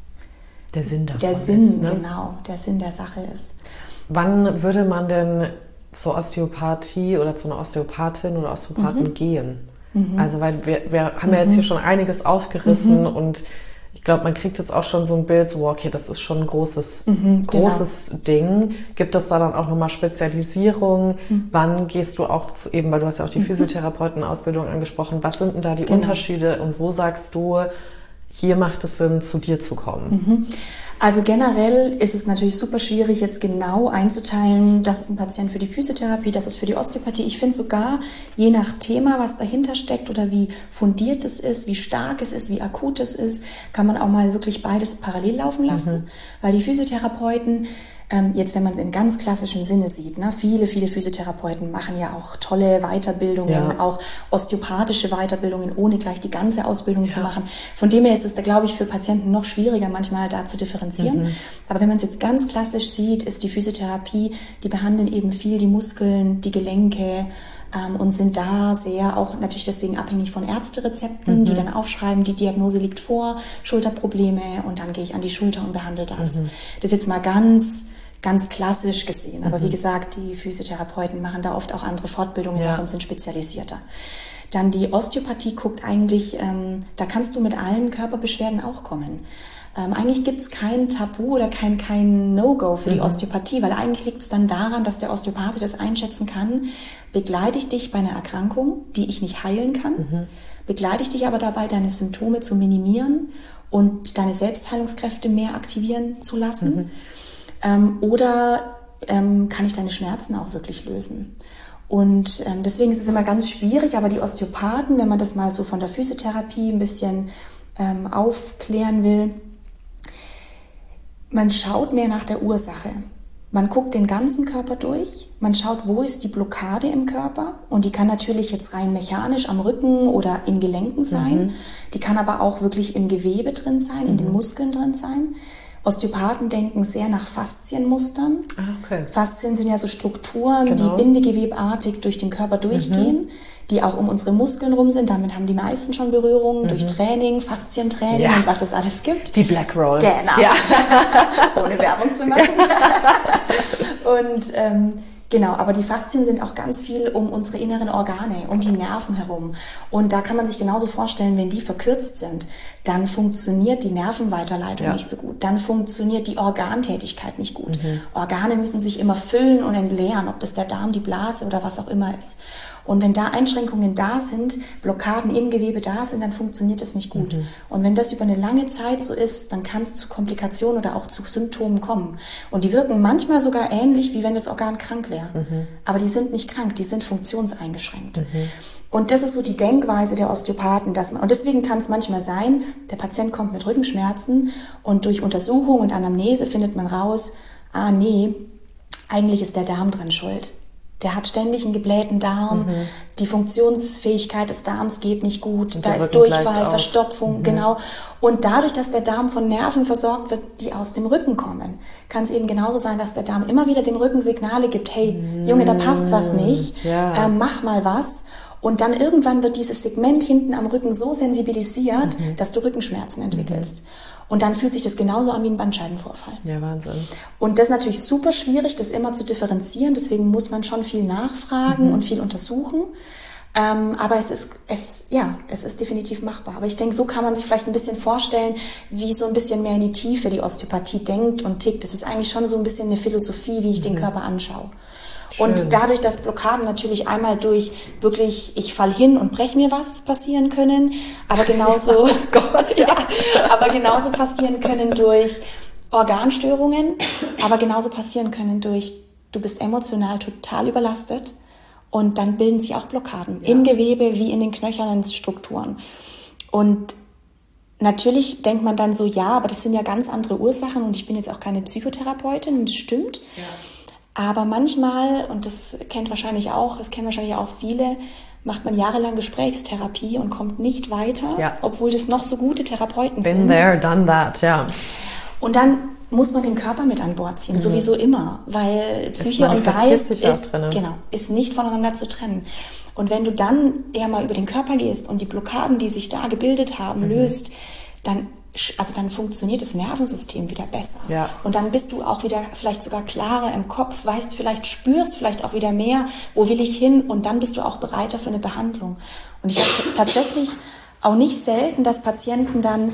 der Sinn davon der Sinn, ist, ne? Genau, der Sinn der Sache ist. Wann würde man denn zur Osteopathie oder zu einer Osteopathin oder Osteopathen mhm. gehen? Mhm. Also, weil wir, wir haben mhm. ja jetzt hier schon einiges aufgerissen mhm. und ich glaube, man kriegt jetzt auch schon so ein Bild, so okay, das ist schon ein großes, mhm, großes genau. Ding. Gibt es da dann auch nochmal Spezialisierung? Mhm. Wann gehst du auch zu, eben, weil du hast ja auch die Physiotherapeutenausbildung angesprochen, was sind denn da die genau. Unterschiede und wo sagst du, hier macht es Sinn, zu dir zu kommen? Mhm. Also generell ist es natürlich super schwierig, jetzt genau einzuteilen, das ist ein Patient für die Physiotherapie, das ist für die Osteopathie. Ich finde sogar, je nach Thema, was dahinter steckt oder wie fundiert es ist, wie stark es ist, wie akut es ist, kann man auch mal wirklich beides parallel laufen lassen. Mhm. Weil die Physiotherapeuten, ähm, jetzt wenn man es im ganz klassischen Sinne sieht, ne, viele, viele Physiotherapeuten machen ja auch tolle Weiterbildungen, ja. auch osteopathische Weiterbildungen, ohne gleich die ganze Ausbildung ja. zu machen. Von dem her ist es da, glaube ich, für Patienten noch schwieriger, manchmal da zu differenzieren. Mhm. Aber wenn man es jetzt ganz klassisch sieht, ist die Physiotherapie, die behandeln eben viel die Muskeln, die Gelenke, ähm, und sind da sehr auch natürlich deswegen abhängig von Ärzterezepten, mhm. die dann aufschreiben, die Diagnose liegt vor, Schulterprobleme, und dann gehe ich an die Schulter und behandle das. Mhm. Das ist jetzt mal ganz ganz klassisch gesehen. Aber mhm. wie gesagt, die Physiotherapeuten machen da oft auch andere Fortbildungen ja. und sind spezialisierter. Dann die Osteopathie guckt eigentlich, ähm, da kannst du mit allen Körperbeschwerden auch kommen. Ähm, eigentlich gibt es kein Tabu oder kein, kein No-Go für mhm. die Osteopathie, weil eigentlich liegt es dann daran, dass der Osteopath das einschätzen kann, begleite ich dich bei einer Erkrankung, die ich nicht heilen kann, mhm. begleite ich dich aber dabei, deine Symptome zu minimieren und deine Selbstheilungskräfte mehr aktivieren zu lassen. Mhm. Ähm, oder ähm, kann ich deine Schmerzen auch wirklich lösen? Und ähm, deswegen ist es immer ganz schwierig, aber die Osteopathen, wenn man das mal so von der Physiotherapie ein bisschen ähm, aufklären will, man schaut mehr nach der Ursache. Man guckt den ganzen Körper durch, man schaut, wo ist die Blockade im Körper, und die kann natürlich jetzt rein mechanisch am Rücken oder in Gelenken sein, mhm. die kann aber auch wirklich im Gewebe drin sein, in mhm. den Muskeln drin sein. Osteopathen denken sehr nach Faszienmustern. Ah, okay. Faszien sind ja so Strukturen, Genau. die bindegewebartig durch den Körper durchgehen, mhm. die auch um unsere Muskeln rum sind. Damit haben die meisten schon Berührungen mhm. durch Training, Faszientraining ja. und was es alles gibt. Die Black Roll. Genau. Ja. Ohne Werbung zu machen. Und ähm, genau, aber die Faszien sind auch ganz viel um unsere inneren Organe, um die Nerven herum. Und da kann man sich genauso vorstellen, wenn die verkürzt sind, dann funktioniert die Nervenweiterleitung ja. nicht so gut. Dann funktioniert die Organtätigkeit nicht gut. Mhm. Organe müssen sich immer füllen und entleeren, ob das der Darm, die Blase oder was auch immer ist. Und wenn da Einschränkungen da sind, Blockaden im Gewebe da sind, dann funktioniert das nicht gut. Mhm. Und wenn das über eine lange Zeit so ist, dann kann es zu Komplikationen oder auch zu Symptomen kommen. Und die wirken manchmal sogar ähnlich, wie wenn das Organ krank wäre. Mhm. Aber die sind nicht krank, die sind funktionseingeschränkt. Mhm. Und das ist so die Denkweise der Osteopathen. Dass man, und deswegen kann es manchmal sein, der Patient kommt mit Rückenschmerzen und durch Untersuchung und Anamnese findet man raus, ah nee, eigentlich ist der Darm dran schuld. Der hat ständig einen geblähten Darm, mhm. die Funktionsfähigkeit des Darms geht nicht gut, und da ist Durchfall, Verstopfung, mhm. genau. Und dadurch, dass der Darm von Nerven versorgt wird, die aus dem Rücken kommen, kann es eben genauso sein, dass der Darm immer wieder dem Rücken Signale gibt, hey, mhm. Junge, da passt was nicht, ja. äh, mach mal was. Und dann irgendwann wird dieses Segment hinten am Rücken so sensibilisiert, mhm. dass du Rückenschmerzen entwickelst. Mhm. Und dann fühlt sich das genauso an wie ein Bandscheibenvorfall. Ja, Wahnsinn. Und das ist natürlich super schwierig, das immer zu differenzieren. Deswegen muss man schon viel nachfragen mhm. und viel untersuchen. Ähm, aber es ist, es, ja, es ist definitiv machbar. Aber ich denke, so kann man sich vielleicht ein bisschen vorstellen, wie so ein bisschen mehr in die Tiefe die Osteopathie denkt und tickt. Das ist eigentlich schon so ein bisschen eine Philosophie, wie ich mhm. den Körper anschaue. Schön. Und dadurch, dass Blockaden natürlich einmal durch wirklich, ich fall hin und brech mir was passieren können, aber genauso, oh Gott, ja, aber genauso passieren können durch Organstörungen, aber genauso passieren können durch, du bist emotional total überlastet und dann bilden sich auch Blockaden ja. im Gewebe wie in den knöchernen Strukturen. Und natürlich denkt man dann so, ja, aber das sind ja ganz andere Ursachen und ich bin jetzt auch keine Psychotherapeutin, das stimmt. Ja. Aber manchmal, und das kennt wahrscheinlich auch, das kennen wahrscheinlich auch viele, macht man jahrelang Gesprächstherapie und kommt nicht weiter, ja. obwohl das noch so gute Therapeuten Been sind. Been there, done that, ja. Und dann muss man den Körper mit an Bord ziehen, mhm. sowieso immer, weil Psyche und Geist ist, genau, ist nicht voneinander zu trennen. Und wenn du dann eher mal über den Körper gehst und die Blockaden, die sich da gebildet haben, mhm. löst, dann also dann funktioniert das Nervensystem wieder besser. Ja. Und dann bist du auch wieder vielleicht sogar klarer im Kopf, weißt vielleicht, spürst vielleicht auch wieder mehr, wo will ich hin? Und dann bist du auch bereiter für eine Behandlung. Und ich habe tatsächlich auch nicht selten, dass Patienten dann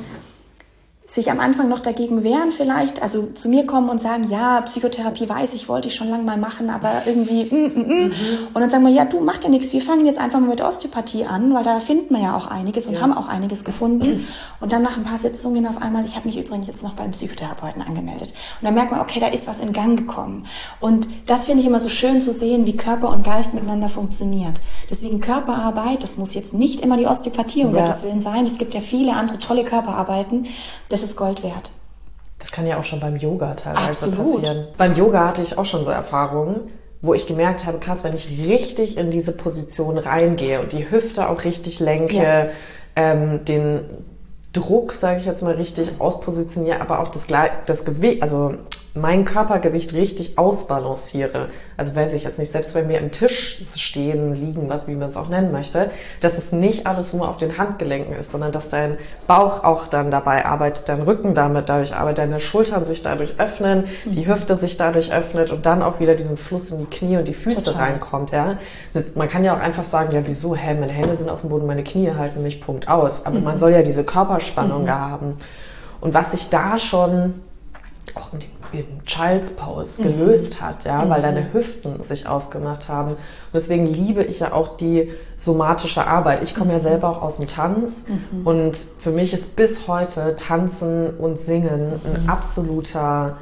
sich am Anfang noch dagegen wehren vielleicht, also zu mir kommen und sagen, ja, Psychotherapie weiß ich, wollte ich schon lange mal machen, aber irgendwie, mm, mm, mm. Mhm. Und dann sagen wir, ja, du, mach ja nichts, wir fangen jetzt einfach mal mit Osteopathie an, weil da finden wir ja auch einiges und ja. haben auch einiges gefunden. Und dann nach ein paar Sitzungen auf einmal, ich habe mich übrigens jetzt noch beim Psychotherapeuten angemeldet. Und dann merkt man, okay, da ist was in Gang gekommen. Und das finde ich immer so schön zu sehen, wie Körper und Geist miteinander funktioniert. Deswegen Körperarbeit, das muss jetzt nicht immer die Osteopathie, um ja. Gottes Willen sein. Es gibt ja viele andere tolle Körperarbeiten. Das ist Gold wert. Das kann ja auch schon beim Yoga teilweise Absolut. passieren. Beim Yoga hatte ich auch schon so Erfahrungen, wo ich gemerkt habe, krass, wenn ich richtig in diese Position reingehe und die Hüfte auch richtig lenke, ja. ähm, den Druck, sage ich jetzt mal, richtig auspositioniere, aber auch das, das Gewicht, also mein Körpergewicht richtig ausbalanciere. Also weiß ich jetzt nicht, selbst wenn wir im Tisch stehen, liegen, was wie man es auch nennen möchte, dass es nicht alles nur auf den Handgelenken ist, sondern dass dein Bauch auch dann dabei arbeitet, dein Rücken damit dadurch arbeitet, deine Schultern sich dadurch öffnen, mhm. die Hüfte sich dadurch öffnet und dann auch wieder diesen Fluss in die Knie und die Füße Total. reinkommt. Ja? Man kann ja auch einfach sagen, ja wieso, hä, meine Hände sind auf dem Boden, meine Knie halten mich, Punkt aus. Aber mhm. man soll ja diese Körperspannung mhm. haben. Und was sich da schon auch in dem Child's Pose gelöst hat, ja, mhm. weil deine Hüften sich aufgemacht haben. Und deswegen liebe ich ja auch die somatische Arbeit. Ich komme mhm. ja selber auch aus dem Tanz mhm. und für mich ist bis heute Tanzen und Singen mhm. ein absoluter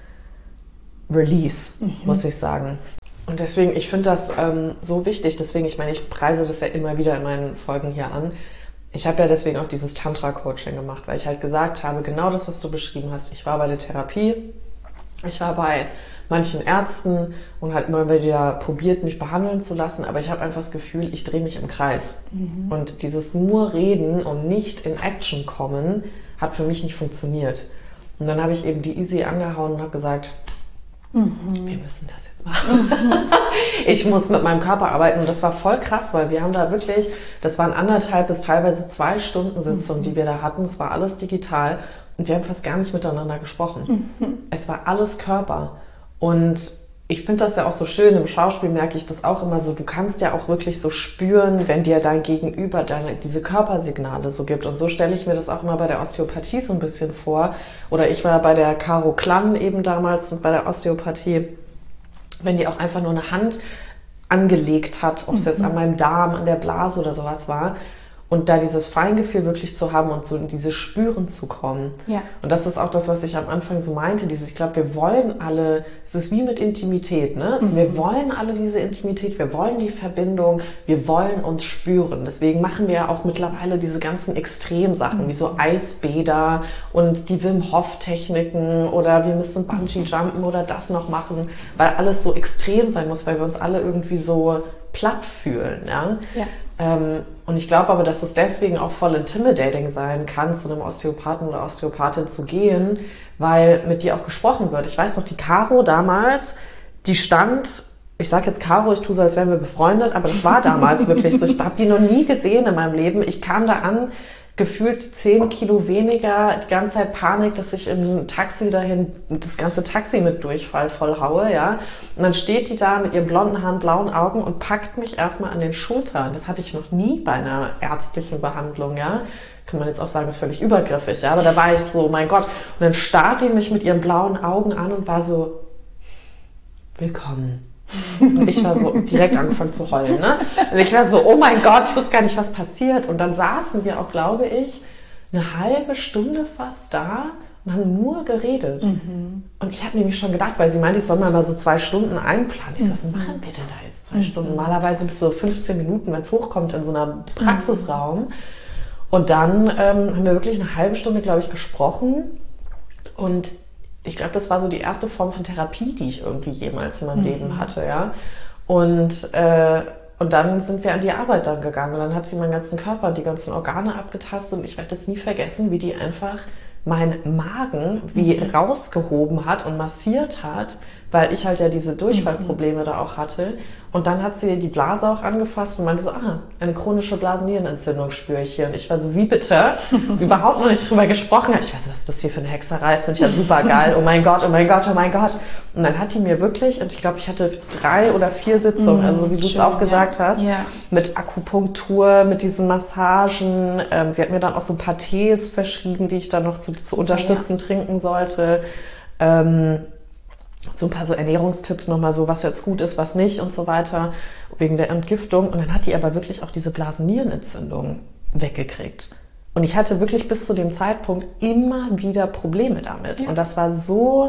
Release, mhm. muss ich sagen. Und deswegen, ich finde das ähm, so wichtig, deswegen, ich meine, ich preise das ja immer wieder in meinen Folgen hier an. Ich habe ja deswegen auch dieses Tantra-Coaching gemacht, weil ich halt gesagt habe, genau das, was du beschrieben hast. Ich war bei der Therapie, ich war bei manchen Ärzten und halt immer wieder probiert, mich behandeln zu lassen, aber ich habe einfach das Gefühl, ich drehe mich im Kreis. Mhm. Und dieses nur Reden und nicht in Action kommen, hat für mich nicht funktioniert. Und dann habe ich eben die Easy angehauen und habe gesagt, mhm. wir müssen das jetzt machen. Mhm. Ich muss mit meinem Körper arbeiten und das war voll krass, weil wir haben da wirklich, das waren anderthalb bis teilweise zwei Stunden Sitzungen, mhm. die wir da hatten. Es war alles digital und wir haben fast gar nicht miteinander gesprochen. Mhm. Es war alles Körper und ich finde das ja auch so schön, im Schauspiel merke ich das auch immer so, du kannst ja auch wirklich so spüren, wenn dir dein Gegenüber deine, diese Körpersignale so gibt. Und so stelle ich mir das auch immer bei der Osteopathie so ein bisschen vor. Oder ich war bei der Caro Klann eben damals bei der Osteopathie, wenn die auch einfach nur eine Hand angelegt hat, ob es jetzt an meinem Darm, an der Blase oder sowas war. Und da dieses Feingefühl wirklich zu haben und so in dieses Spüren zu kommen. Ja. Und das ist auch das, was ich am Anfang so meinte. Dieses, ich glaube, wir wollen alle, es ist wie mit Intimität, ne? Also mhm. wir wollen alle diese Intimität, wir wollen die Verbindung, wir wollen uns spüren. Deswegen machen wir ja auch mittlerweile diese ganzen Extremsachen, mhm. wie so Eisbäder und die Wim Hof Techniken oder wir müssen Bungee jumpen oder das noch machen, weil alles so extrem sein muss, weil wir uns alle irgendwie so platt fühlen, ja. ja. Ähm, und ich glaube aber, dass es deswegen auch voll intimidating sein kann, zu einem Osteopathen oder Osteopathin zu gehen, weil mit dir auch gesprochen wird. Ich weiß noch, die Caro damals, die stand, ich sage jetzt Caro, ich tue so, als wären wir befreundet, aber das war damals wirklich so. Ich habe die noch nie gesehen in meinem Leben. Ich kam da an, gefühlt zehn Kilo weniger, die ganze Zeit Panik, dass ich im Taxi dahin das ganze Taxi mit Durchfall voll haue, ja. Und dann steht die da mit ihren blonden Haaren, blauen Augen und packt mich erstmal an den Schultern. Das hatte ich noch nie bei einer ärztlichen Behandlung, ja. Kann man jetzt auch sagen, ist völlig übergriffig, ja. Aber da war ich so, mein Gott. Und dann starrt die mich mit ihren blauen Augen an und war so, willkommen. Und ich war so direkt angefangen zu heulen, ne? Und ich war so, oh mein Gott, ich wusste gar nicht, was passiert. Und dann saßen wir auch, glaube ich, eine halbe Stunde fast da und haben nur geredet. Mhm. Und ich habe nämlich schon gedacht, weil sie meinte, ich soll mal so zwei Stunden einplanen. Ich so, was machen wir denn da jetzt zwei mhm. Stunden? Normalerweise bis so fünfzehn Minuten, wenn es hochkommt, in so einem Praxisraum. Und dann ähm, haben wir wirklich eine halbe Stunde, glaube ich, gesprochen. Und ich glaube, das war so die erste Form von Therapie, die ich irgendwie jemals in meinem mhm. Leben hatte, ja. Und, äh, und dann sind wir an die Arbeit dann gegangen und dann hat sie meinen ganzen Körper und die ganzen Organe abgetastet und ich werde das nie vergessen, wie die einfach meinen Magen wie mhm. rausgehoben hat und massiert hat, weil ich halt ja diese Durchfallprobleme mhm. da auch hatte. Und dann hat sie die Blase auch angefasst und meinte so, ah, eine chronische Blasennierenentzündung spüre ich hier. Und ich war so, wie bitte? Überhaupt noch nicht drüber gesprochen. Ich weiß nicht, was das hier für eine Hexerei ist, finde ich ja super geil. Oh mein Gott, oh mein Gott, oh mein Gott. Und dann hat die mir wirklich, und ich glaube, ich hatte drei oder vier Sitzungen, mm, also wie du es auch gesagt ja. hast, ja. mit Akupunktur, mit diesen Massagen. Ähm, sie hat mir dann auch so ein paar Tees verschrieben, die ich dann noch zu, zu unterstützen ja. trinken sollte. Ähm, so ein paar so Ernährungstipps nochmal so, was jetzt gut ist, was nicht und so weiter, wegen der Entgiftung. Und dann hat die aber wirklich auch diese Blasennierenentzündung weggekriegt. Und ich hatte wirklich bis zu dem Zeitpunkt immer wieder Probleme damit. Ja. Und das war so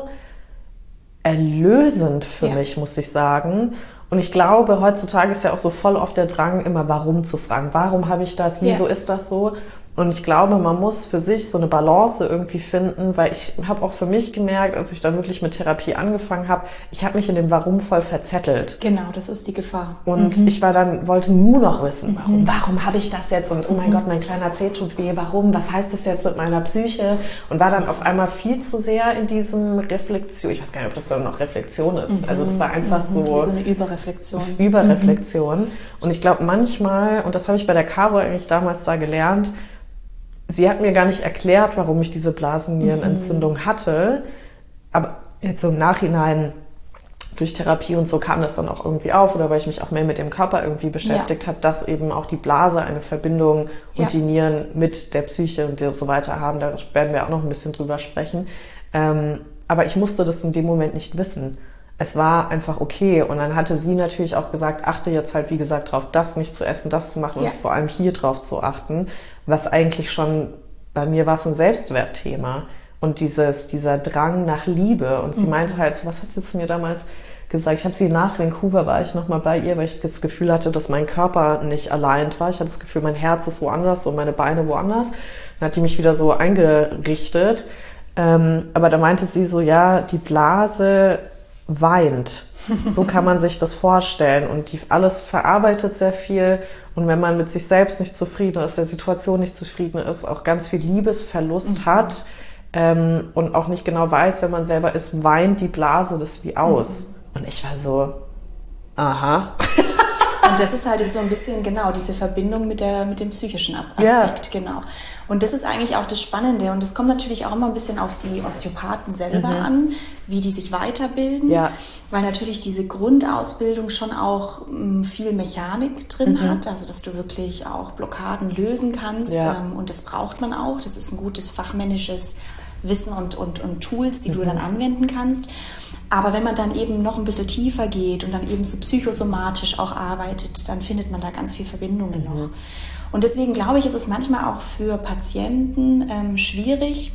erlösend für ja. mich, muss ich sagen. Und ich glaube, heutzutage ist ja auch so voll oft der Drang, immer warum zu fragen. Warum habe ich das? Wieso ja. ist das so? Und ich glaube, man muss für sich so eine Balance irgendwie finden, weil ich habe auch für mich gemerkt, als ich dann wirklich mit Therapie angefangen habe, ich habe mich in dem Warum voll verzettelt. Genau, das ist die Gefahr. Und mhm. ich war dann, wollte nur noch wissen, warum, mhm. warum habe ich das jetzt? Und oh mein mhm. Gott, mein kleiner Zeh tut weh, warum? Was heißt das jetzt mit meiner Psyche? Und war dann auf einmal viel zu sehr in diesem Reflexion. Ich weiß gar nicht, ob das dann noch Reflexion ist. Mhm. Also das war einfach mhm. so... So eine Überreflexion. Überreflexion. Mhm. Und ich glaube manchmal, und das habe ich bei der Caro eigentlich damals da gelernt, sie hat mir gar nicht erklärt, warum ich diese Blasennierenentzündung mhm. hatte. Aber jetzt so im Nachhinein durch Therapie und so kam das dann auch irgendwie auf. Oder weil ich mich auch mehr mit dem Körper irgendwie beschäftigt ja. habe, dass eben auch die Blase eine Verbindung und ja. die Nieren mit der Psyche und so weiter haben. Da werden wir auch noch ein bisschen drüber sprechen. Ähm, aber ich musste das in dem Moment nicht wissen. Es war einfach okay. Und dann hatte sie natürlich auch gesagt, achte jetzt halt, wie gesagt, drauf, das nicht zu essen, das zu machen ja. und vor allem hier drauf zu achten. Was eigentlich schon, bei mir war es ein Selbstwertthema und dieses, dieser Drang nach Liebe. Und sie mhm. meinte halt, was hat sie zu mir damals gesagt? Ich habe sie nach Vancouver, war ich nochmal bei ihr, weil ich das Gefühl hatte, dass mein Körper nicht allein war. Ich hatte das Gefühl, mein Herz ist woanders und meine Beine woanders. Dann hat die mich wieder so eingerichtet. Ähm, aber da meinte sie so, ja, die Blase weint. So kann man sich das vorstellen. Und die alles verarbeitet sehr viel. Und wenn man mit sich selbst nicht zufrieden ist, der Situation nicht zufrieden ist, auch ganz viel Liebesverlust mhm. hat, ähm, und auch nicht genau weiß, wenn man selber ist, weint die Blase das wie aus. Mhm. Und ich war so, aha. Und das ist halt jetzt so ein bisschen, genau, diese Verbindung mit, der, mit dem psychischen Aspekt, ja. genau. Und das ist eigentlich auch das Spannende. Und das kommt natürlich auch immer ein bisschen auf die Osteopathen selber mhm. an, wie die sich weiterbilden. Ja. Weil natürlich diese Grundausbildung schon auch m, viel Mechanik drin mhm. hat. Also, dass du wirklich auch Blockaden lösen kannst. Ja. Ähm, und das braucht man auch. Das ist ein gutes fachmännisches Wissen und, und, und Tools, die mhm. du dann anwenden kannst. Aber wenn man dann eben noch ein bisschen tiefer geht und dann eben so psychosomatisch auch arbeitet, dann findet man da ganz viel Verbindungen mhm. noch. Und deswegen glaube ich, ist es manchmal auch für Patienten ähm, schwierig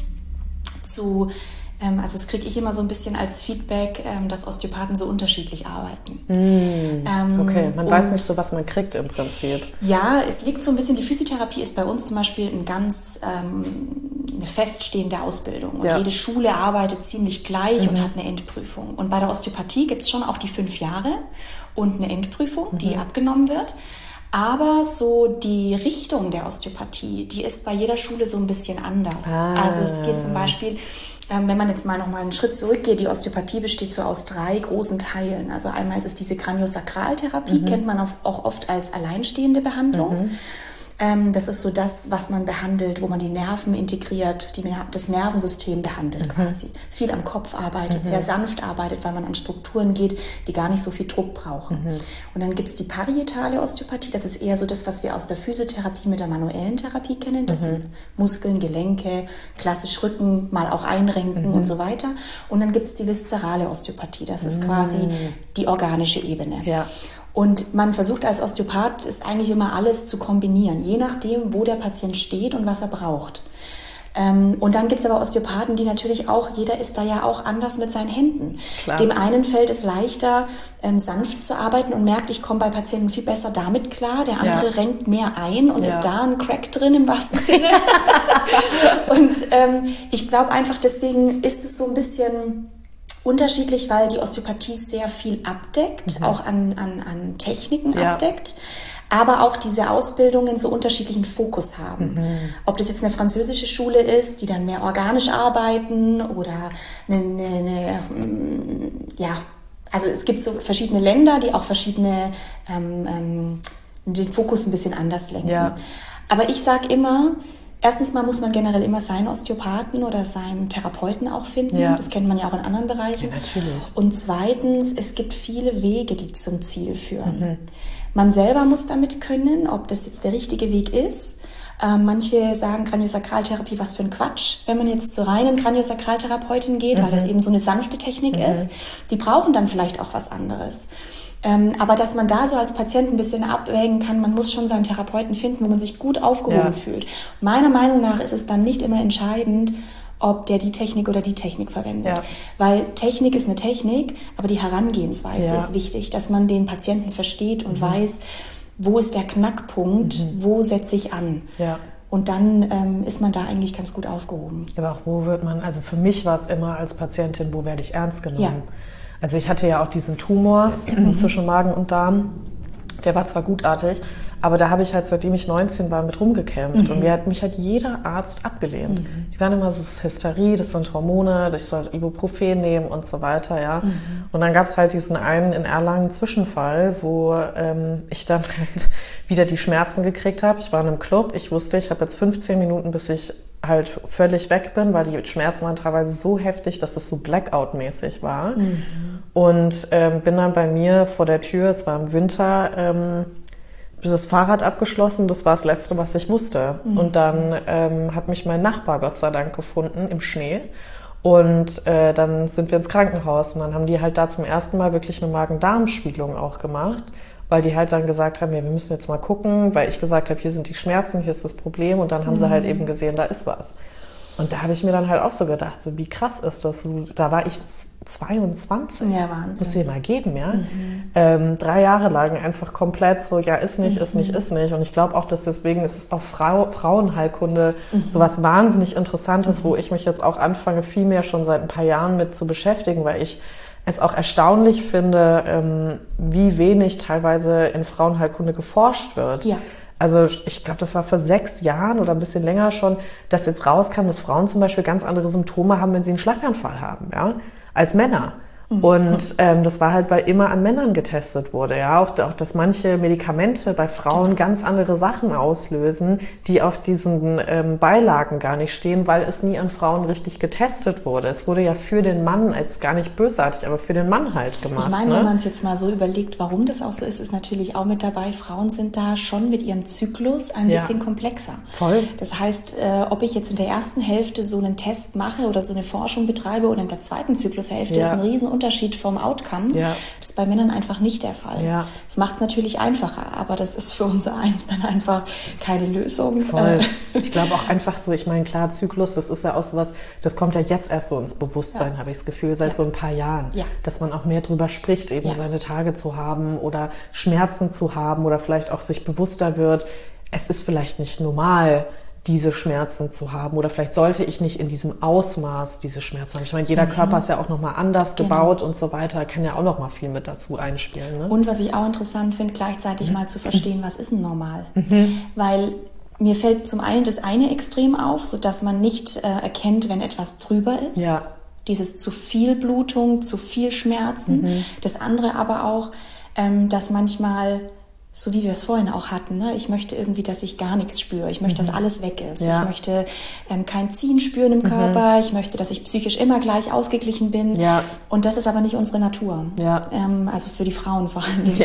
zu, ähm, also das kriege ich immer so ein bisschen als Feedback, ähm, dass Osteopathen so unterschiedlich arbeiten. Mhm. Ähm, okay, man weiß nicht so, was man kriegt im Prinzip. Ja, es liegt so ein bisschen, die Physiotherapie ist bei uns zum Beispiel ein ganz... Ähm, eine feststehende Ausbildung. Und ja. jede Schule arbeitet ziemlich gleich mhm. und hat eine Endprüfung. Und bei der Osteopathie gibt es schon auch die fünf Jahre und eine Endprüfung, mhm. die abgenommen wird. Aber so die Richtung der Osteopathie, die ist bei jeder Schule so ein bisschen anders. Ah. Also es geht zum Beispiel, ähm, wenn man jetzt mal noch mal einen Schritt zurückgeht, die Osteopathie besteht so aus drei großen Teilen. Also einmal ist es diese Kraniosakraltherapie, mhm. kennt man auch oft als alleinstehende Behandlung. Mhm. Das ist so das, was man behandelt, wo man die Nerven integriert, die, das Nervensystem behandelt mhm. quasi. Viel am Kopf arbeitet, mhm. sehr sanft arbeitet, weil man an Strukturen geht, die gar nicht so viel Druck brauchen. Mhm. Und dann gibt es die parietale Osteopathie, das ist eher so das, was wir aus der Physiotherapie mit der manuellen Therapie kennen. Das mhm. sind Muskeln, Gelenke, klassisch Rücken, mal auch einrenken mhm. und so weiter. Und dann gibt es die viszerale Osteopathie, das ist mhm. quasi die organische Ebene. Ja. Und man versucht als Osteopath, ist eigentlich immer alles zu kombinieren, je nachdem, wo der Patient steht und was er braucht. Ähm, und dann gibt's aber Osteopathen, die natürlich auch, jeder ist da ja auch anders mit seinen Händen. Klar. Dem einen fällt es leichter, ähm, sanft zu arbeiten und merkt, ich komme bei Patienten viel besser damit klar. Der andere ja. renkt mehr ein und ja. ist da ein Crack drin im wahrsten Sinne. Und ähm, ich glaube einfach, deswegen ist es so ein bisschen... unterschiedlich, weil die Osteopathie sehr viel abdeckt, mhm. auch an, an, an Techniken ja. abdeckt, aber auch diese Ausbildungen so unterschiedlichen Fokus haben. Mhm. Ob das jetzt eine französische Schule ist, die dann mehr organisch arbeiten oder eine, eine, eine ja, also es gibt so verschiedene Länder, die auch verschiedene, ähm, ähm, den Fokus ein bisschen anders lenken. Ja. Aber ich sage immer, erstens mal muss man generell immer seinen Osteopathen oder seinen Therapeuten auch finden. Ja. Das kennt man ja auch in anderen Bereichen. Ja, natürlich. Und zweitens, es gibt viele Wege, die zum Ziel führen. Mhm. Man selber muss damit können, ob das jetzt der richtige Weg ist. Ähm, manche sagen Kraniosakraltherapie, was für ein Quatsch, wenn man jetzt zur reinen Kraniosakraltherapeutin geht, mhm. weil das eben so eine sanfte Technik mhm. ist. Die brauchen dann vielleicht auch was anderes. Ähm, aber dass man da so als Patient ein bisschen abwägen kann, man muss schon seinen Therapeuten finden, wo man sich gut aufgehoben ja. fühlt. Meiner Meinung nach ist es dann nicht immer entscheidend, ob der die Technik oder die Technik verwendet. Ja. Weil Technik ist eine Technik, aber die Herangehensweise ja. ist wichtig, dass man den Patienten versteht und mhm. weiß, wo ist der Knackpunkt, mhm. wo setze ich an. Ja. Und dann ähm, ist man da eigentlich ganz gut aufgehoben. Aber auch wo wird man, also für mich war es immer als Patientin, wo werde ich ernst genommen? Ja. Also ich hatte ja auch diesen Tumor mhm. zwischen Magen und Darm. Der war zwar gutartig, aber da habe ich halt, seitdem ich neunzehn war, mit rumgekämpft. Mhm. Und mir hat mich halt jeder Arzt abgelehnt. Mhm. Die waren immer so, das ist Hysterie, das sind Hormone, ich soll Ibuprofen nehmen und so weiter, ja. Mhm. Und dann gab es halt diesen einen in Erlangen Zwischenfall, wo ähm, ich dann halt wieder die Schmerzen gekriegt habe. Ich war in einem Club, ich wusste, ich habe jetzt fünfzehn Minuten, bis ich halt völlig weg bin, weil die Schmerzen waren teilweise so heftig, dass das so Blackout-mäßig war. Mhm. Und ähm, bin dann bei mir vor der Tür, es war im Winter, ähm, das Fahrrad abgeschlossen, das war das Letzte, was ich wusste. Mhm. Und dann ähm, hat mich mein Nachbar Gott sei Dank gefunden im Schnee. Und äh, dann sind wir ins Krankenhaus und dann haben die halt da zum ersten Mal wirklich eine Magen-Darm-Spiegelung auch gemacht, weil die halt dann gesagt haben, ja, wir müssen jetzt mal gucken, weil ich gesagt habe, hier sind die Schmerzen, hier ist das Problem. Und dann haben mhm. sie halt eben gesehen, da ist was. Und da habe ich mir dann halt auch so gedacht, so wie krass ist das? Da war ich zweiundzwanzig. Ja, Wahnsinn. Muss dir mal geben, ja. Mhm. Ähm, drei Jahre lang einfach komplett so, ja, ist nicht, mhm. ist nicht, ist nicht. Und ich glaube auch, dass deswegen ist es auch Frau, Frauenheilkunde mhm. so was wahnsinnig Interessantes, mhm. wo ich mich jetzt auch anfange, viel mehr schon seit ein paar Jahren mit zu beschäftigen, weil ich es auch erstaunlich finde, ähm, wie wenig teilweise in Frauenheilkunde geforscht wird. Ja. Also ich glaube, das war vor sechs Jahren oder ein bisschen länger schon, dass jetzt rauskam, dass Frauen zum Beispiel ganz andere Symptome haben, wenn sie einen Schlaganfall haben, ja, als Männer. Und ähm, das war halt, weil immer an Männern getestet wurde, ja, auch, auch dass manche Medikamente bei Frauen ganz andere Sachen auslösen, die auf diesen ähm, Beilagen gar nicht stehen, weil es nie an Frauen richtig getestet wurde. Es wurde ja für den Mann, als gar nicht bösartig, aber für den Mann halt gemacht. Ich meine, ne? wenn man es jetzt mal so überlegt, warum das auch so ist, ist natürlich auch mit dabei, Frauen sind da schon mit ihrem Zyklus ein Ja. bisschen komplexer. Voll. Das heißt, äh, ob ich jetzt in der ersten Hälfte so einen Test mache oder so eine Forschung betreibe oder in der zweiten Zyklushälfte, Ja. ist ein Riesenunterschied vom Outcome. Ja. Das ist bei Männern einfach nicht der Fall. Ja. Das macht es natürlich einfacher, aber das ist für unser Eins dann einfach keine Lösung. Voll. Äh, Ich glaube auch einfach so, ich meine, klar, Zyklus, das ist ja auch sowas, das kommt ja jetzt erst so ins Bewusstsein, Ja. habe ich das Gefühl, seit Ja. so ein paar Jahren. Ja. Dass man auch mehr drüber spricht, eben Ja. seine Tage zu haben oder Schmerzen zu haben oder vielleicht auch sich bewusster wird, es ist vielleicht nicht normal, diese Schmerzen zu haben oder vielleicht sollte ich nicht in diesem Ausmaß diese Schmerzen haben. Ich meine, jeder Körper ist ja auch nochmal anders Genau. gebaut und so weiter, kann ja auch nochmal viel mit dazu einspielen. Ne? Und was ich auch interessant finde, gleichzeitig Mhm. mal zu verstehen, was ist denn normal? Weil mir fällt zum einen das eine Extrem auf, sodass man nicht äh, erkennt, wenn etwas drüber ist. Ja. Dieses zu viel Blutung, zu viel Schmerzen. Mhm. Das andere aber auch, ähm, dass manchmal, so wie wir es vorhin auch hatten, ne? Ich möchte irgendwie, dass ich gar nichts spüre. Ich möchte, dass alles weg ist. Ja. Ich möchte ähm, kein Ziehen spüren im Körper. Ich möchte, dass ich psychisch immer gleich ausgeglichen bin. Ja. Und das ist aber nicht unsere Natur. Ja. Ähm, also für die Frauen vor allen Dingen. Ja.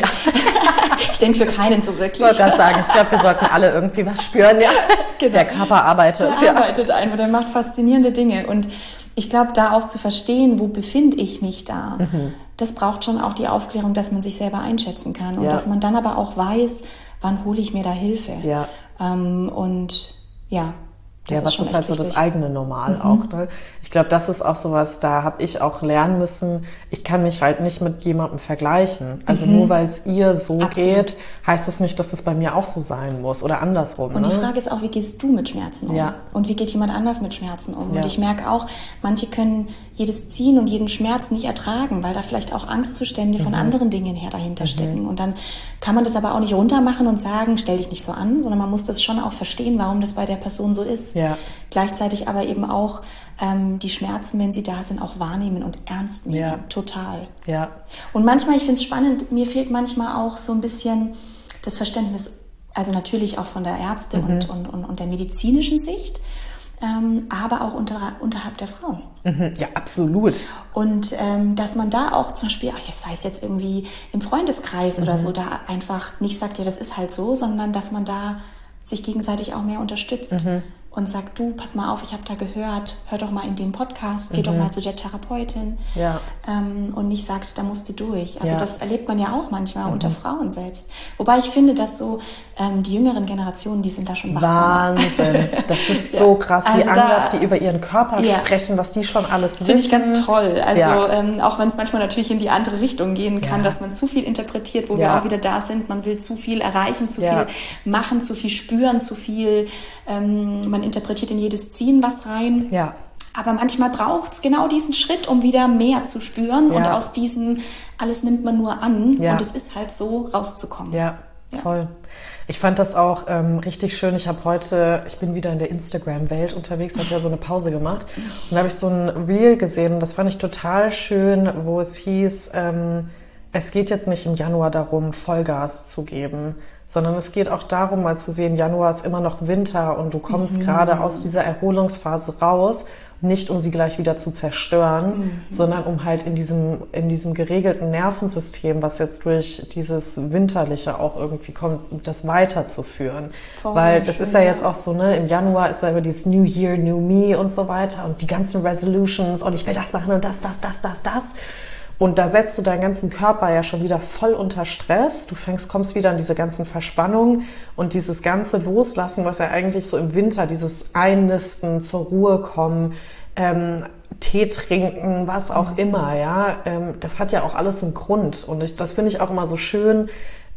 Ich denke für keinen so Ich wirklich. wollte gerade sagen, ich glaube, wir sollten alle irgendwie was spüren. Ja. Genau. Der Körper arbeitet. Der ja. arbeitet einfach, der macht faszinierende Dinge. Und ich glaube, da auch zu verstehen, wo befinde ich mich da, Mhm. das braucht schon auch die Aufklärung, dass man sich selber einschätzen kann. Und Ja. dass man dann aber auch weiß, wann hole ich mir da Hilfe. Ja. Ähm, und ja, das Ja, ist was schon ist halt echt so das wichtig. eigene Normal auch. Ne? Ich glaube, das ist auch sowas, da habe ich auch lernen müssen, ich kann mich halt nicht mit jemandem vergleichen. Also nur weil es ihr so Absolut. geht, heißt das nicht, dass es bei mir auch so sein muss oder andersrum. Und ne? die Frage ist auch, wie gehst du mit Schmerzen um? Ja. Und wie geht jemand anders mit Schmerzen um? Ja. Und ich merke auch, manche können jedes Ziehen und jeden Schmerz nicht ertragen, weil da vielleicht auch Angstzustände von anderen Dingen her dahinter stecken. Und dann kann man das aber auch nicht runtermachen und sagen, stell dich nicht so an, sondern man muss das schon auch verstehen, warum das bei der Person so ist. Ja. Gleichzeitig aber eben auch ähm, die Schmerzen, wenn sie da sind, auch wahrnehmen und ernst nehmen. Ja. Total. Ja. Und manchmal, ich finde es spannend, mir fehlt manchmal auch so ein bisschen das Verständnis, also natürlich auch von der Ärzte- und, und, und, und der medizinischen Sicht, ähm, aber auch unter, unterhalb der Frauen. Mhm. Ja, absolut. Und ähm, dass man da auch zum Beispiel, ach, jetzt sei es jetzt irgendwie im Freundeskreis oder so, da einfach nicht sagt, ja, das ist halt so, sondern dass man da sich gegenseitig auch mehr unterstützt. Und sagt, du, pass mal auf, ich habe da gehört, hör doch mal in den Podcast, geh doch mal zu der Therapeutin. Ja. Ähm, und nicht sagt, da musst du durch. Also Ja. das erlebt man ja auch manchmal unter Frauen selbst. Wobei ich finde, dass so ähm, die jüngeren Generationen, die sind da schon wachsamer. Wahnsinn. Das ist so krass, wie Also da- anders die über ihren Körper Ja. sprechen, was die schon alles wissen. Finde ich ganz toll. Also Ja. ähm, auch wenn es manchmal natürlich in die andere Richtung gehen kann, Ja. dass man zu viel interpretiert, wo Ja. wir auch wieder da sind. Man will zu viel erreichen, zu Ja. viel machen, zu viel spüren, zu viel, ähm, man interpretiert in jedes Ziehen was rein. Ja. Aber manchmal braucht es genau diesen Schritt, um wieder mehr zu spüren Ja. und aus diesem alles nimmt man nur an Ja. und es ist halt so, rauszukommen. Ja, Ja. voll. Ich fand das auch ähm, richtig schön. Ich habe heute, ich bin wieder in der Instagram-Welt unterwegs, habe ja so eine Pause gemacht und da habe ich so ein Reel gesehen und das fand ich total schön, wo es hieß, ähm, es geht jetzt nicht im Januar darum, Vollgas zu geben, sondern es geht auch darum, mal zu sehen, Januar ist immer noch Winter und du kommst Mhm. gerade aus dieser Erholungsphase raus, nicht um sie gleich wieder zu zerstören, Mhm. sondern um halt in diesem, in diesem geregelten Nervensystem, was jetzt durch dieses Winterliche auch irgendwie kommt, das weiterzuführen. Voll Weil das schön, ist ja jetzt ja. auch so, ne, im Januar ist da immer dieses New Year, New Me und so weiter und die ganzen Resolutions und ich will das machen und das, das, das, das, das. Und da setzt du deinen ganzen Körper ja schon wieder voll unter Stress. Du fängst, kommst wieder an diese ganzen Verspannungen und dieses ganze Loslassen, was ja eigentlich so im Winter, dieses Einnisten, zur Ruhe kommen, ähm, Tee trinken, was auch immer, ja, ähm, das hat ja auch alles einen Grund. Und ich, das finde ich auch immer so schön,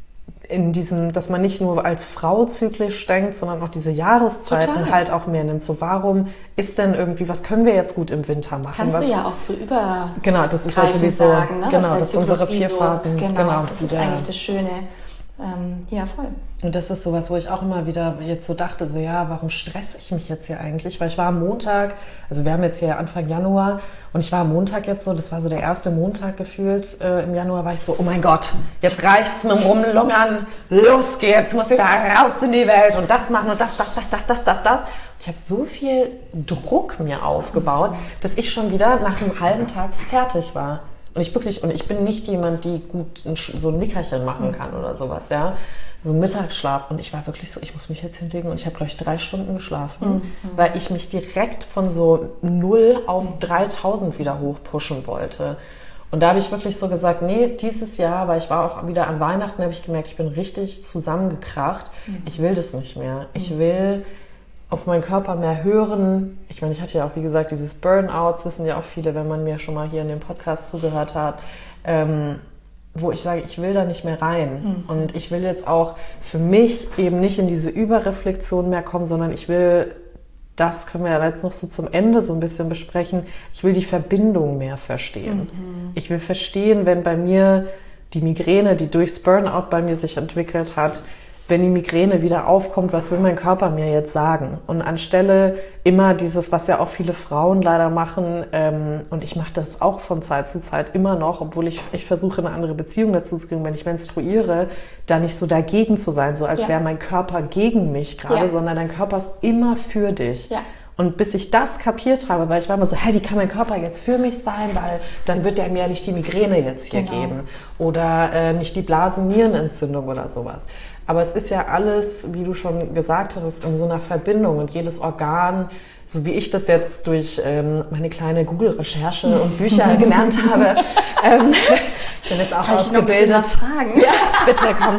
in diesem, dass man nicht nur als Frau zyklisch denkt, sondern auch diese Jahreszeiten Total. halt auch mehr nimmt. So, warum ist denn irgendwie, was können wir jetzt gut im Winter machen? Kannst was, du ja auch so über Genau, das ist ja greifend sowieso, sagen, ne? genau, dass der das sind Zyklus unsere wie vier so, Phasen. Genau, Genau, das die ist der- eigentlich das Schöne. ähm, ja, voll. Und das ist sowas, wo ich auch immer wieder jetzt so dachte, so ja, warum stresse ich mich jetzt hier eigentlich? Weil ich war am Montag, also wir haben jetzt hier Anfang Januar und ich war am Montag jetzt so, das war so der erste Montag gefühlt äh, im Januar, war ich so, oh mein Gott, jetzt reicht's mit dem Rumlungern, los geht's, muss wieder raus in die Welt und das machen und das, das, das, das, das, das, das. Ich habe so viel Druck mir aufgebaut, dass ich schon wieder nach einem halben Tag fertig war. Und ich wirklich, und ich bin nicht jemand, die gut ein, so ein Nickerchen machen kann oder sowas, ja. So ein Mittagsschlaf. Und ich war wirklich so, ich muss mich jetzt hinlegen. Und ich habe, glaube ich, drei Stunden geschlafen, mhm. weil ich mich direkt von so null auf dreitausend wieder hochpushen wollte. Und da habe ich wirklich so gesagt, nee, dieses Jahr, weil ich war auch wieder an Weihnachten, habe ich gemerkt, ich bin richtig zusammengekracht. Mhm. Ich will das nicht mehr. Ich will auf meinen Körper mehr hören. Ich meine, ich hatte ja auch, wie gesagt, dieses Burnout, das wissen ja auch viele, wenn man mir schon mal hier in dem Podcast zugehört hat, ähm, wo ich sage, ich will da nicht mehr rein. Mhm. Und ich will jetzt auch für mich eben nicht in diese Überreflexion mehr kommen, sondern ich will, das können wir ja jetzt noch so zum Ende so ein bisschen besprechen, ich will die Verbindung mehr verstehen. Mhm. Ich will verstehen, wenn bei mir die Migräne, die durchs Burnout bei mir sich entwickelt hat, wenn die Migräne wieder aufkommt, was will mein Körper mir jetzt sagen? Und anstelle immer dieses, was ja auch viele Frauen leider machen, ähm, und ich mache das auch von Zeit zu Zeit immer noch, obwohl ich, ich versuche, eine andere Beziehung dazu zu kriegen, wenn ich menstruiere, da nicht so dagegen zu sein, so als ja. wäre mein Körper gegen mich gerade, ja. sondern dein Körper ist immer für dich. Ja. Und bis ich das kapiert habe, weil ich war immer so, hey, wie kann mein Körper jetzt für mich sein, weil dann wird der mir ja nicht die Migräne jetzt hier genau. geben oder äh, nicht die Blasennierenentzündung oder sowas. Aber es ist ja alles, wie du schon gesagt hattest, in so einer Verbindung und jedes Organ, so wie ich das jetzt durch ähm, meine kleine Google-Recherche und Bücher gelernt habe, ähm, bin jetzt auch kann ausgebildet. Ich noch ein bisschen was fragen? Ja, bitte, komm.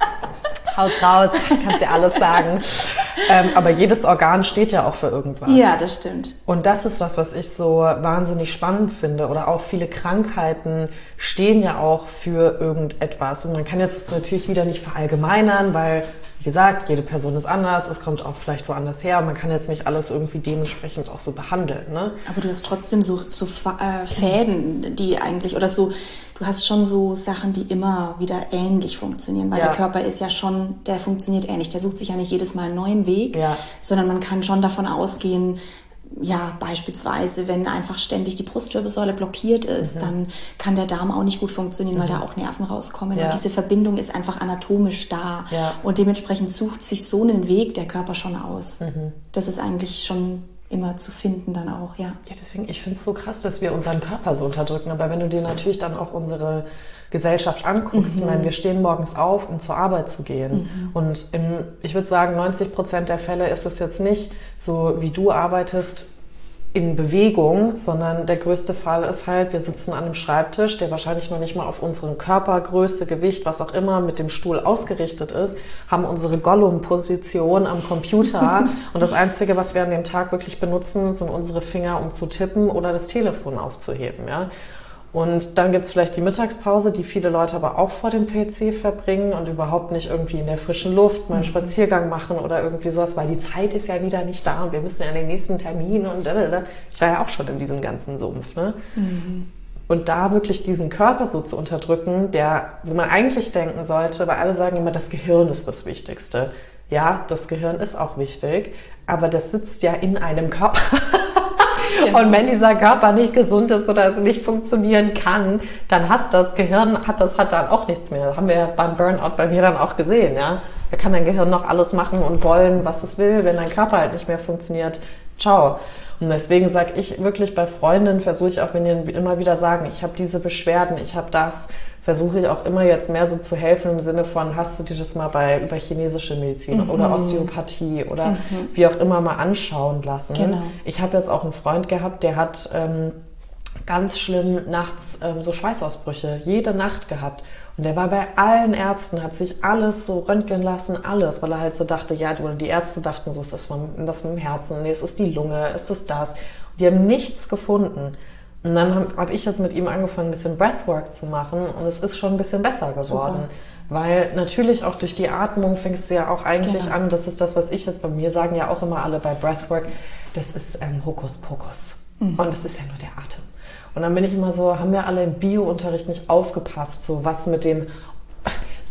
Haus raus, kannst dir alles sagen. Ähm, aber jedes Organ steht ja auch für irgendwas. Ja, das stimmt. Und das ist das, was ich so wahnsinnig spannend finde. Oder auch viele Krankheiten stehen ja auch für irgendetwas. Und man kann jetzt natürlich wieder nicht verallgemeinern, weil, wie gesagt, jede Person ist anders. Es kommt auch vielleicht woanders her. Man kann jetzt nicht alles irgendwie dementsprechend auch so behandeln. Ne? Aber du hast trotzdem so, so äh, Fäden, die eigentlich, oder so, du hast schon so Sachen, die immer wieder ähnlich funktionieren, weil ja. der Körper ist ja schon, der funktioniert ähnlich. Der sucht sich ja nicht jedes Mal einen neuen Weg, ja. sondern man kann schon davon ausgehen, ja, beispielsweise, wenn einfach ständig die Brustwirbelsäule blockiert ist, mhm. dann kann der Darm auch nicht gut funktionieren, mhm. weil da auch Nerven rauskommen. Ja. Und diese Verbindung ist einfach anatomisch da. Ja. Und dementsprechend sucht sich so einen Weg der Körper schon aus. Mhm. Das ist eigentlich schon immer zu finden dann auch, ja. Ja, deswegen, ich finde es so krass, dass wir unseren Körper so unterdrücken. Aber wenn du dir natürlich dann auch unsere Gesellschaft anguckst, mhm. ich meine, wir stehen morgens auf, um zur Arbeit zu gehen. Mhm. Und im, ich würde sagen, neunzig Prozent der Fälle ist es jetzt nicht so, wie du arbeitest, in Bewegung, sondern der größte Fall ist halt, wir sitzen an einem Schreibtisch, der wahrscheinlich noch nicht mal auf unseren Körpergröße, Gewicht, was auch immer, mit dem Stuhl ausgerichtet ist, haben unsere Gollum-Position am Computer und das Einzige, was wir an dem Tag wirklich benutzen, sind unsere Finger, um zu tippen oder das Telefon aufzuheben, ja. Und dann gibt's vielleicht die Mittagspause, die viele Leute aber auch vor dem P C verbringen und überhaupt nicht irgendwie in der frischen Luft mal einen Spaziergang machen oder irgendwie sowas, weil die Zeit ist ja wieder nicht da und wir müssen ja an den nächsten Termin und da. Ich war ja auch schon in diesem ganzen Sumpf, ne? Mhm. Und da wirklich diesen Körper so zu unterdrücken, der, wo man eigentlich denken sollte, weil alle sagen immer, das Gehirn ist das Wichtigste. Ja, das Gehirn ist auch wichtig, aber das sitzt ja in einem Körper. Genau. Und wenn dieser Körper nicht gesund ist oder also nicht funktionieren kann, dann hast das Gehirn, hat das hat dann auch nichts mehr. Das haben wir ja beim Burnout bei mir dann auch gesehen, ja. Da kann dein Gehirn noch alles machen und wollen, was es will, wenn dein Körper halt nicht mehr funktioniert. Ciao. Und deswegen sage ich wirklich bei Freundinnen, versuche ich auch, wenn die immer wieder sagen, ich habe diese Beschwerden, ich habe das, versuche ich auch immer jetzt mehr so zu helfen im Sinne von, hast du dir das mal bei über chinesische Medizin mhm. oder Osteopathie oder mhm. wie auch immer mal anschauen lassen. Genau. Ich habe jetzt auch einen Freund gehabt, der hat ähm, ganz schlimm nachts ähm, so Schweißausbrüche, jede Nacht gehabt. Und der war bei allen Ärzten, hat sich alles so röntgen lassen, alles, weil er halt so dachte, ja, oder die Ärzte dachten so, ist das was mit dem Herzen, nee, es ist die Lunge, ist es das? Und die haben nichts gefunden. Und dann habe hab ich jetzt mit ihm angefangen, ein bisschen Breathwork zu machen und es ist schon ein bisschen besser geworden. Super. Weil natürlich auch durch die Atmung fängst du ja auch eigentlich genau. an, das ist das, was ich jetzt bei mir sagen ja auch immer alle bei Breathwork, das ist ähm, Hokuspokus. Mhm. Und das ist ja nur der Atem. Und dann bin ich immer so, haben wir alle im Bio-Unterricht nicht aufgepasst, so was mit dem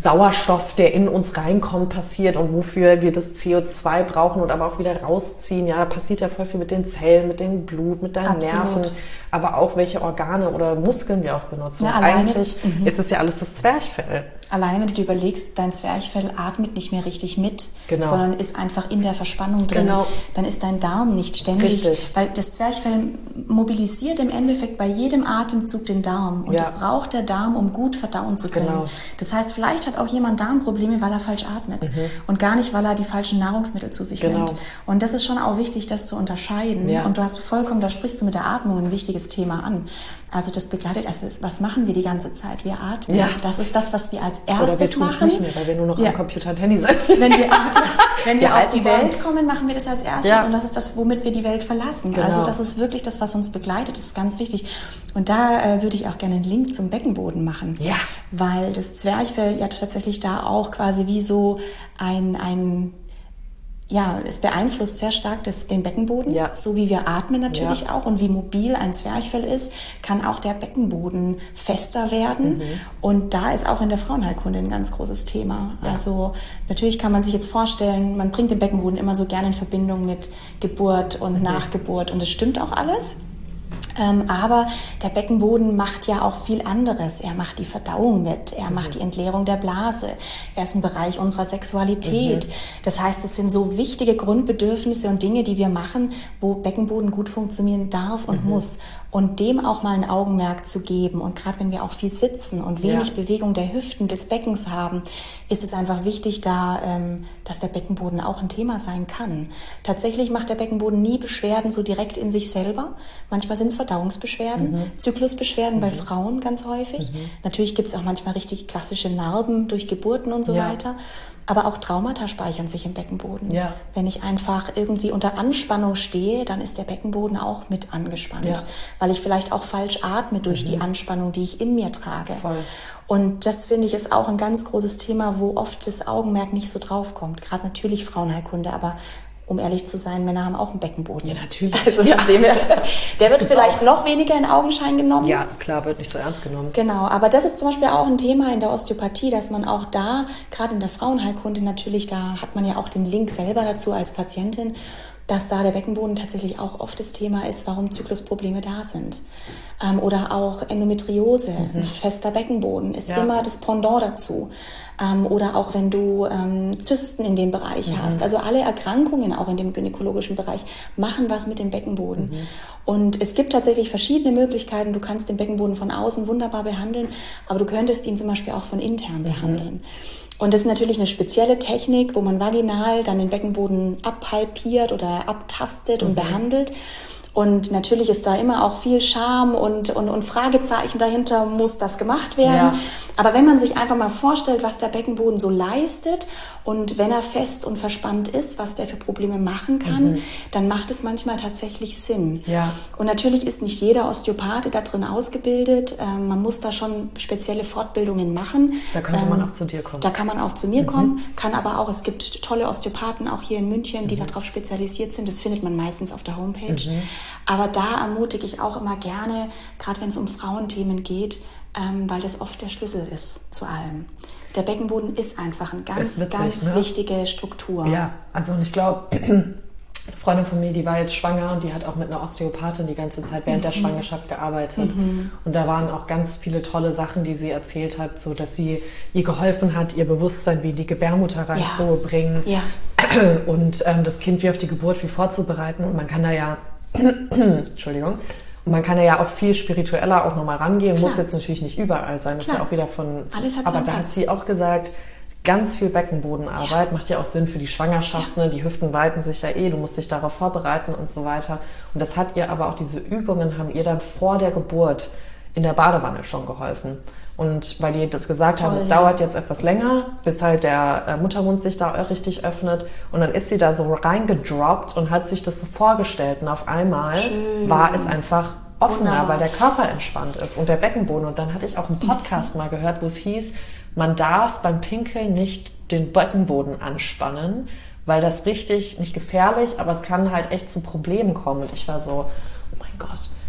Sauerstoff, der in uns reinkommt, passiert und wofür wir das C O zwei brauchen und aber auch wieder rausziehen. Ja, da passiert ja voll viel mit den Zellen, mit dem Blut, mit deinen Absolut. Nerven, aber auch welche Organe oder Muskeln wir auch benutzen. Ja, und alleine, eigentlich mhm. ist es ja alles das Zwerchfell. Alleine, wenn du dir überlegst, dein Zwerchfell atmet nicht mehr richtig mit, genau. sondern ist einfach in der Verspannung drin. Genau. Dann ist dein Darm nicht ständig, richtig. weil das Zwerchfell mobilisiert im Endeffekt bei jedem Atemzug den Darm. Und ja. das braucht der Darm, um gut verdauen zu können. Genau. Das heißt, vielleicht hat auch jemand Darmprobleme, weil er falsch atmet mhm. und gar nicht, weil er die falschen Nahrungsmittel zu sich genau. nimmt. Und das ist schon auch wichtig, das zu unterscheiden. Ja. Und du hast vollkommen, da sprichst du mit der Atmung ein wichtiges Thema an. Also das begleitet, also was machen wir die ganze Zeit? Wir atmen. Ja. Das ist das, was wir als erstes Oder wir tun es nicht mehr, weil wir nur noch ja. am Computer und Handy sind. Wenn wir, wenn wir ja, auf die Welt kommen, machen wir das als erstes ja. und das ist das, womit wir die Welt verlassen. Genau. Also das ist wirklich das, was uns begleitet. Das ist ganz wichtig. Und da äh, würde ich auch gerne einen Link zum Beckenboden machen. Ja. Weil das Zwerchfell ja tatsächlich da auch quasi wie so ein, ein ja, es beeinflusst sehr stark das, den Beckenboden, ja. so wie wir atmen natürlich ja. auch und wie mobil ein Zwerchfell ist, kann auch der Beckenboden fester werden mhm. und da ist auch in der Frauenheilkunde ein ganz großes Thema. Ja. Also natürlich kann man sich jetzt vorstellen, man bringt den Beckenboden immer so gerne in Verbindung mit Geburt und mhm. Nachgeburt und das stimmt auch alles. Ähm, aber der Beckenboden macht ja auch viel anderes. Er macht die Verdauung mit, er mhm. macht die Entleerung der Blase, er ist ein Bereich unserer Sexualität. Mhm. Das heißt, es sind so wichtige Grundbedürfnisse und Dinge, die wir machen, wo Beckenboden gut funktionieren darf und mhm. muss. Und dem auch mal ein Augenmerk zu geben. Und gerade wenn wir auch viel sitzen und wenig ja. Bewegung der Hüften, des Beckens haben, ist es einfach wichtig, da, ähm, dass der Beckenboden auch ein Thema sein kann. Tatsächlich macht der Beckenboden nie Beschwerden so direkt in sich selber. Manchmal sind es Verdauungsbeschwerden, mhm. Zyklusbeschwerden mhm. bei Frauen ganz häufig. Mhm. Natürlich gibt es auch manchmal richtig klassische Narben durch Geburten und so ja. weiter. Aber auch Traumata speichern sich im Beckenboden. Ja. Wenn ich einfach irgendwie unter Anspannung stehe, dann ist der Beckenboden auch mit angespannt. Ja. Weil ich vielleicht auch falsch atme durch mhm. die Anspannung, die ich in mir trage. Voll. Und das, finde ich, ist auch ein ganz großes Thema, wo oft das Augenmerk nicht so drauf kommt. Gerade natürlich Frauenheilkunde, aber um ehrlich zu sein, Männer haben auch einen Beckenboden. Ja, natürlich. Also ja. Dem, der wird vielleicht auch noch weniger in Augenschein genommen. Ja, klar, wird nicht so ernst genommen. Genau, aber das ist zum Beispiel auch ein Thema in der Osteopathie, dass man auch da, gerade in der Frauenheilkunde natürlich, da hat man ja auch den Link selber dazu als Patientin, dass da der Beckenboden tatsächlich auch oft das Thema ist, warum Zyklusprobleme da sind. Ähm, oder auch Endometriose, mhm. ein fester Beckenboden ist ja. immer das Pendant dazu. Ähm, oder auch wenn du ähm, Zysten in dem Bereich mhm. hast. Also alle Erkrankungen auch in dem gynäkologischen Bereich machen was mit dem Beckenboden. Mhm. Und es gibt tatsächlich verschiedene Möglichkeiten. Du kannst den Beckenboden von außen wunderbar behandeln, aber du könntest ihn zum Beispiel auch von intern mhm. behandeln. Und das ist natürlich eine spezielle Technik, wo man vaginal dann den Beckenboden abpalpiert oder abtastet mhm. und behandelt. Und natürlich ist da immer auch viel Scham und, und, und Fragezeichen dahinter, muss das gemacht werden. Ja. Aber wenn man sich einfach mal vorstellt, was der Beckenboden so leistet und wenn er fest und verspannt ist, was der für Probleme machen kann, mhm. dann macht es manchmal tatsächlich Sinn. Ja. Und natürlich ist nicht jeder Osteopathe da drin ausgebildet. Ähm, man muss da schon spezielle Fortbildungen machen. Da könnte man ähm, auch zu dir kommen. Da kann man auch zu mir mhm. kommen, kann aber auch, es gibt tolle Osteopathen auch hier in München, die mhm. darauf spezialisiert sind. Das findet man meistens auf der Homepage. Mhm. Aber da ermutige ich auch immer gerne, gerade wenn es um Frauenthemen geht, ähm, weil das oft der Schlüssel ist zu allem. Der Beckenboden ist einfach eine ganz, witzig, ganz ne? wichtige Struktur. Ja, also und ich glaube, eine Freundin von mir, die war jetzt schwanger und die hat auch mit einer Osteopathin die ganze Zeit während mhm. der Schwangerschaft gearbeitet. Mhm. Und da waren auch ganz viele tolle Sachen, die sie erzählt hat, so dass sie ihr geholfen hat, ihr Bewusstsein wie die Gebärmutter reinzubringen ja. ja. und ähm, das Kind wie auf die Geburt wie vorzubereiten. Und man kann da ja Entschuldigung. Und man kann ja auch viel spiritueller auch nochmal rangehen. Klar. Muss jetzt natürlich nicht überall sein. Das ist ja auch wieder von. Alles hat aber da hat sie auch gesagt, ganz viel Beckenbodenarbeit ja. macht ja auch Sinn für die Schwangerschaft. Ja. Ne? Die Hüften weiten sich ja eh. Du musst dich darauf vorbereiten und so weiter. Und das hat ihr aber auch, diese Übungen haben ihr dann vor der Geburt in der Badewanne schon geholfen. Und weil die das gesagt haben, Toll, es ja. dauert jetzt etwas länger, bis halt der äh, Muttermund sich da richtig öffnet. Und dann ist sie da so reingedroppt und hat sich das so vorgestellt. Und auf einmal Schön. war es einfach offener, Wunderbar. weil der Körper entspannt ist und der Beckenboden. Und dann hatte ich auch einen Podcast mhm. mal gehört, wo es hieß, man darf beim Pinkeln nicht den Beckenboden anspannen, weil das richtig, nicht gefährlich, aber es kann halt echt zu Problemen kommen. Und ich war so, oh mein Gott.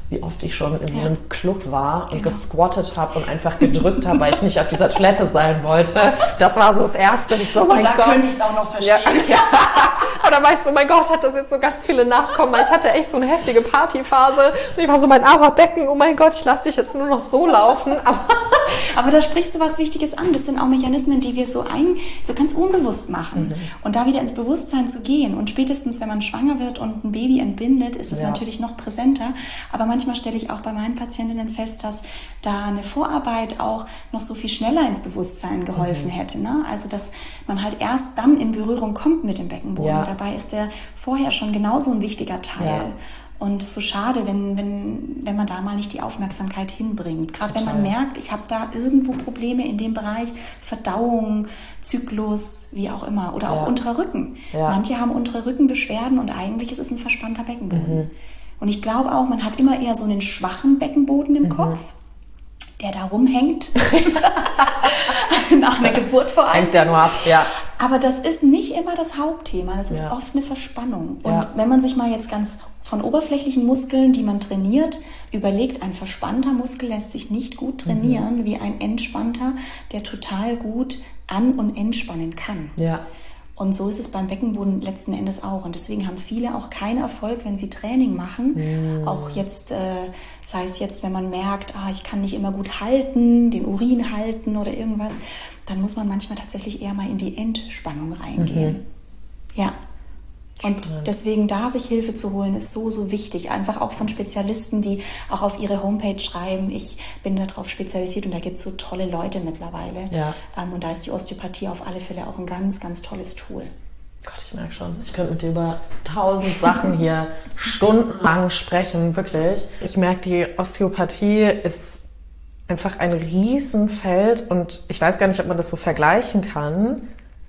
wie oft ich schon in so Ja. einem Club war und Genau. gesquattet habe und einfach gedrückt habe, weil ich nicht auf dieser Toilette sein wollte. Das war so das Erste. Ich so, mein Und da Gott. könnte ich es auch noch verstehen. Ja, ja. Und dann war ich so, mein Gott, hat das jetzt so ganz viele Nachkommen, weil ich hatte echt so eine heftige Partyphase. Und ich war so, mein armer Becken, oh mein Gott, ich lasse dich jetzt nur noch so laufen. Aber Aber da sprichst du was Wichtiges an. Das sind auch Mechanismen, die wir so, ein, so ganz unbewusst machen. Mhm. Und da wieder ins Bewusstsein zu gehen. Und spätestens, wenn man schwanger wird und ein Baby entbindet, ist es Ja. natürlich noch präsenter. Aber manchmal stelle ich auch bei meinen Patientinnen fest, dass da eine Vorarbeit auch noch so viel schneller ins Bewusstsein geholfen mhm. hätte. Ne? Also, dass man halt erst dann in Berührung kommt mit dem Beckenboden. Ja. Dabei ist der vorher schon genauso ein wichtiger Teil. Ja. Und es ist so schade, wenn, wenn, wenn man da mal nicht die Aufmerksamkeit hinbringt. Gerade wenn man merkt, ich habe da irgendwo Probleme in dem Bereich Verdauung, Zyklus, wie auch immer. Oder auch Ja. unterer Rücken. Ja. Manche haben untere Rückenbeschwerden und eigentlich ist es ein verspannter Beckenboden. Mhm. Und ich glaube auch, man hat immer eher so einen schwachen Beckenboden im mhm. Kopf, der da rumhängt. Nach einer Geburt vor allem. hängt ja nur ab, ja. Aber das ist nicht immer das Hauptthema. Das ist Ja. oft eine Verspannung. Und Ja. wenn man sich mal jetzt ganz von oberflächlichen Muskeln, die man trainiert, überlegt, ein verspannter Muskel lässt sich nicht gut trainieren, mhm. wie ein entspannter, der total gut an- und entspannen kann. Ja. Und so ist es beim Beckenboden letzten Endes auch. Und deswegen haben viele auch keinen Erfolg, wenn sie Training machen. Mm. Auch jetzt, äh, sei es jetzt, wenn man merkt, ah, ich kann nicht immer gut halten, den Urin halten oder irgendwas, dann muss man manchmal tatsächlich eher mal in die Entspannung reingehen. Mhm. Ja. Und deswegen da sich Hilfe zu holen, ist so, so wichtig. Einfach auch von Spezialisten, die auch auf ihre Homepage schreiben, ich bin darauf spezialisiert und da gibt es so tolle Leute mittlerweile. Ja. Ähm, und da ist die Osteopathie auf alle Fälle auch ein ganz, ganz tolles Tool. Gott, ich merke schon, ich könnte mit dir über tausend Sachen hier stundenlang sprechen, wirklich. Ich merke, die Osteopathie ist einfach ein Riesenfeld und ich weiß gar nicht, ob man das so vergleichen kann.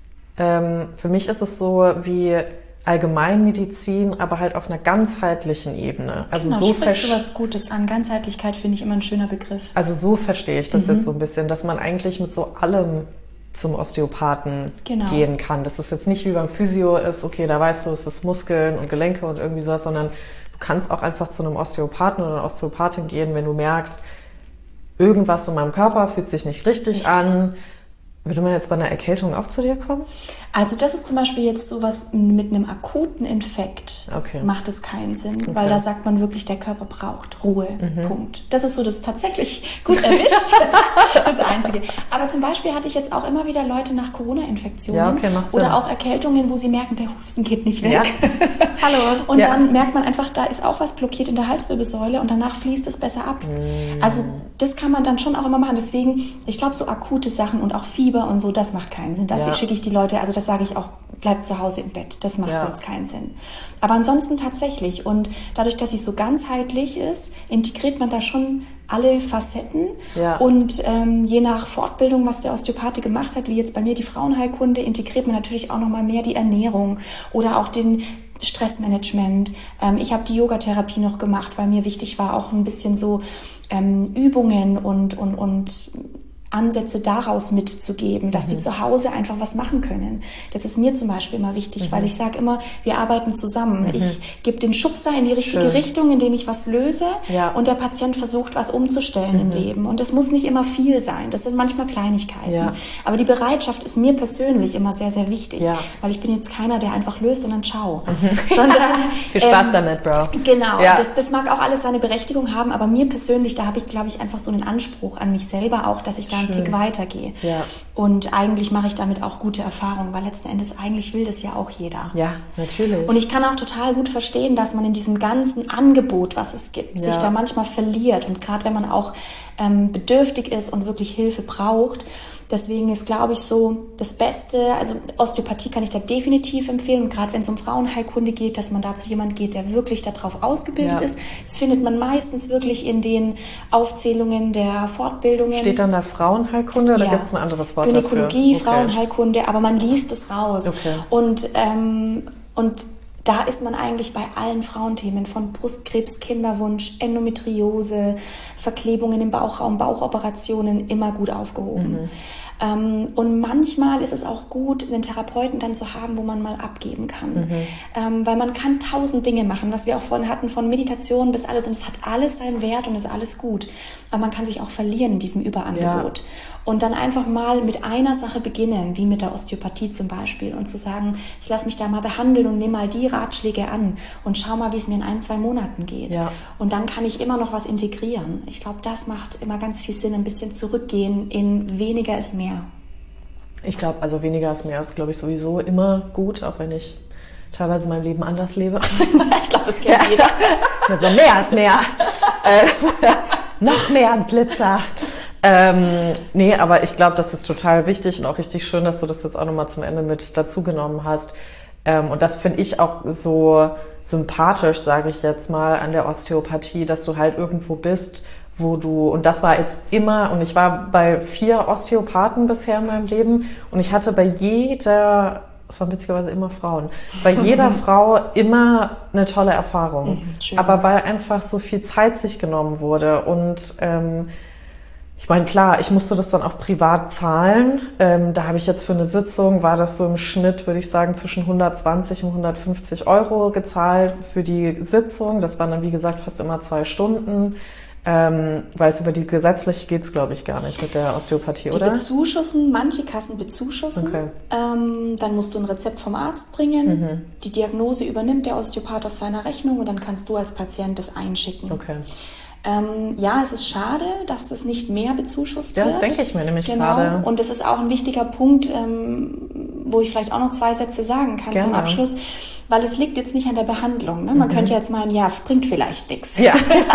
Ähm, für mich ist es so wie Allgemeinmedizin, aber halt auf einer ganzheitlichen Ebene. Also genau, so sprichst du was Gutes an. Ganzheitlichkeit finde ich immer ein schöner Begriff. Also so verstehe ich das mhm. jetzt so ein bisschen, dass man eigentlich mit so allem zum Osteopathen genau. gehen kann. Dass es jetzt nicht wie beim Physio ist, okay, da weißt du, es ist Muskeln und Gelenke und irgendwie sowas, sondern du kannst auch einfach zu einem Osteopathen oder einer Osteopathin gehen, wenn du merkst, irgendwas in meinem Körper fühlt sich nicht richtig, richtig. an. Würde man jetzt bei einer Erkältung auch zu dir kommen? Also das ist zum Beispiel jetzt sowas mit einem akuten Infekt, okay. macht es keinen Sinn, okay. weil da sagt man wirklich, der Körper braucht Ruhe, mhm. Punkt. Das ist so das tatsächlich gut erwischt, das Einzige. Aber zum Beispiel hatte ich jetzt auch immer wieder Leute nach Corona-Infektionen ja, okay, macht Sinn. Oder auch Erkältungen, wo sie merken, der Husten geht nicht weg. Ja. Hallo. Und ja. dann merkt man einfach, da ist auch was blockiert in der Halswirbelsäule und danach fließt es besser ab. Mhm. Also das kann man dann schon auch immer machen. Deswegen, ich glaube, so akute Sachen und auch Fieber und so, das macht keinen Sinn. Das ja. schicke ich die Leute, also das sage ich auch, bleibt zu Hause im Bett. Das macht ja. sonst keinen Sinn. Aber ansonsten tatsächlich. Und dadurch, dass es so ganzheitlich ist, integriert man da schon alle Facetten. Ja. Und ähm, je nach Fortbildung, was der Osteopath gemacht hat, wie jetzt bei mir die Frauenheilkunde, integriert man natürlich auch nochmal mehr die Ernährung oder auch den Stressmanagement. Ähm, ich habe die Yogatherapie noch gemacht, weil mir wichtig war, auch ein bisschen so ähm, Übungen und, und, und Ansätze daraus mitzugeben, dass mhm. die zu Hause einfach was machen können. Das ist mir zum Beispiel immer wichtig, mhm. weil ich sage immer, wir arbeiten zusammen. Mhm. Ich gebe den Schubser in die richtige Schön. Richtung, indem ich was löse ja. und der Patient versucht, was umzustellen mhm. im Leben. Und das muss nicht immer viel sein. Das sind manchmal Kleinigkeiten. Ja. Aber die Bereitschaft ist mir persönlich immer sehr, sehr wichtig, ja. weil ich bin jetzt keiner, der einfach löst und dann ciao. Mhm. Sondern, Viel Spaß ähm, damit, Bro. Genau. Ja. Das, das mag auch alles seine Berechtigung haben, aber mir persönlich, da habe ich, glaube ich, einfach so einen Anspruch an mich selber auch, dass ich da einen Tick weitergehe. Ja. Und eigentlich mache ich damit auch gute Erfahrungen, weil letzten Endes eigentlich will das ja auch jeder. Ja, natürlich. Und ich kann auch total gut verstehen, dass man in diesem ganzen Angebot, was es gibt, ja. sich da manchmal verliert. Und gerade wenn man auch ähm, bedürftig ist und wirklich Hilfe braucht, deswegen ist, glaube ich, so das Beste, also Osteopathie kann ich da definitiv empfehlen. Und gerade wenn es um Frauenheilkunde geht, dass man da zu jemandem geht, der wirklich darauf ausgebildet ja. ist. Das findet man meistens wirklich in den Aufzählungen der Fortbildungen. Steht dann da Frauenheilkunde oder ja. gibt es ein anderes Wort Gynäkologie, dafür? Okay. Frauenheilkunde, aber man liest es raus. Okay. Und, ähm, und da ist man eigentlich bei allen Frauenthemen, von Brustkrebs, Kinderwunsch, Endometriose, Verklebungen im Bauchraum, Bauchoperationen immer gut aufgehoben. Mhm. Ähm, und manchmal ist es auch gut, einen Therapeuten dann zu haben, wo man mal abgeben kann. Mhm. Ähm, weil man kann tausend Dinge machen, was wir auch vorhin hatten, von Meditation bis alles. Und es hat alles seinen Wert und ist alles gut. Aber man kann sich auch verlieren in diesem Überangebot. Ja. Und dann einfach mal mit einer Sache beginnen, wie mit der Osteopathie zum Beispiel. Und zu sagen, ich lasse mich da mal behandeln und nehme mal die Ratschläge an und schau mal, wie es mir in ein, zwei Monaten geht. Ja. Und dann kann ich immer noch was integrieren. Ich glaube, das macht immer ganz viel Sinn, ein bisschen zurückgehen in weniger ist mehr. Ich glaube, also weniger ist mehr ist, glaube ich, sowieso immer gut, auch wenn ich teilweise mein Leben anders lebe. Ich glaube, das kennt ja jeder. Also mehr ist mehr. äh, noch mehr Glitzer. Ähm, nee, aber ich glaube, das ist total wichtig und auch richtig schön, dass du das jetzt auch nochmal zum Ende mit dazu genommen hast. Ähm, und das finde ich auch so sympathisch, sage ich jetzt mal, an der Osteopathie, dass du halt irgendwo bist, wo du, und das war jetzt immer, und ich war bei vier Osteopathen bisher in meinem Leben und ich hatte bei jeder, es waren witzigerweise immer Frauen, bei jeder Frau immer eine tolle Erfahrung. Mhm, aber weil einfach so viel Zeit sich genommen wurde und ähm, ich meine, klar, ich musste das dann auch privat zahlen. Ähm, da habe ich jetzt für eine Sitzung, war das so im Schnitt, würde ich sagen, zwischen hundertzwanzig und hundertfünfzig Euro gezahlt für die Sitzung. Das waren dann, wie gesagt, fast immer zwei Stunden. Ähm, weil es über die gesetzlich geht es, glaube ich, gar nicht mit der Osteopathie, die oder? Die bezuschussen, manche Kassen bezuschussen. Okay. Ähm, dann musst du ein Rezept vom Arzt bringen. Mhm. Die Diagnose übernimmt der Osteopath auf seiner Rechnung und dann kannst du als Patient das einschicken. Okay. Ähm, ja, es ist schade, dass das nicht mehr bezuschusst ja, wird. Das denke ich mir nämlich genau. gerade. Und das ist auch ein wichtiger Punkt, ähm, wo ich vielleicht auch noch zwei Sätze sagen kann Gerne. Zum Abschluss, weil es liegt jetzt nicht an der Behandlung. Ne? Man mhm. könnte jetzt meinen, ja, es bringt vielleicht nichts. Ja.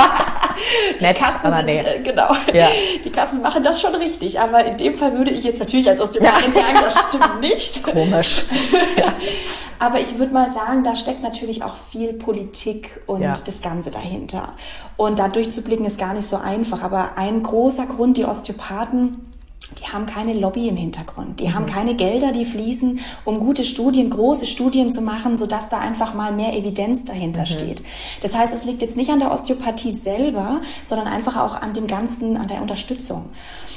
die Nett, Kassen sind, nee. äh, genau, ja. die Kassen machen das schon richtig, aber in dem Fall würde ich jetzt natürlich als Osteopathin ja. sagen, das stimmt nicht. Komisch. Ja. Aber ich würde mal sagen, da steckt natürlich auch viel Politik und ja. das Ganze dahinter. Und da durchzublicken ist gar nicht so einfach. Aber ein großer Grund, die Osteopathen, die haben keine Lobby im Hintergrund. Die mhm. haben keine Gelder, die fließen, um gute Studien, große Studien zu machen, sodass da einfach mal mehr Evidenz dahinter mhm. steht. Das heißt, es liegt jetzt nicht an der Osteopathie selber, sondern einfach auch an dem Ganzen, an der Unterstützung.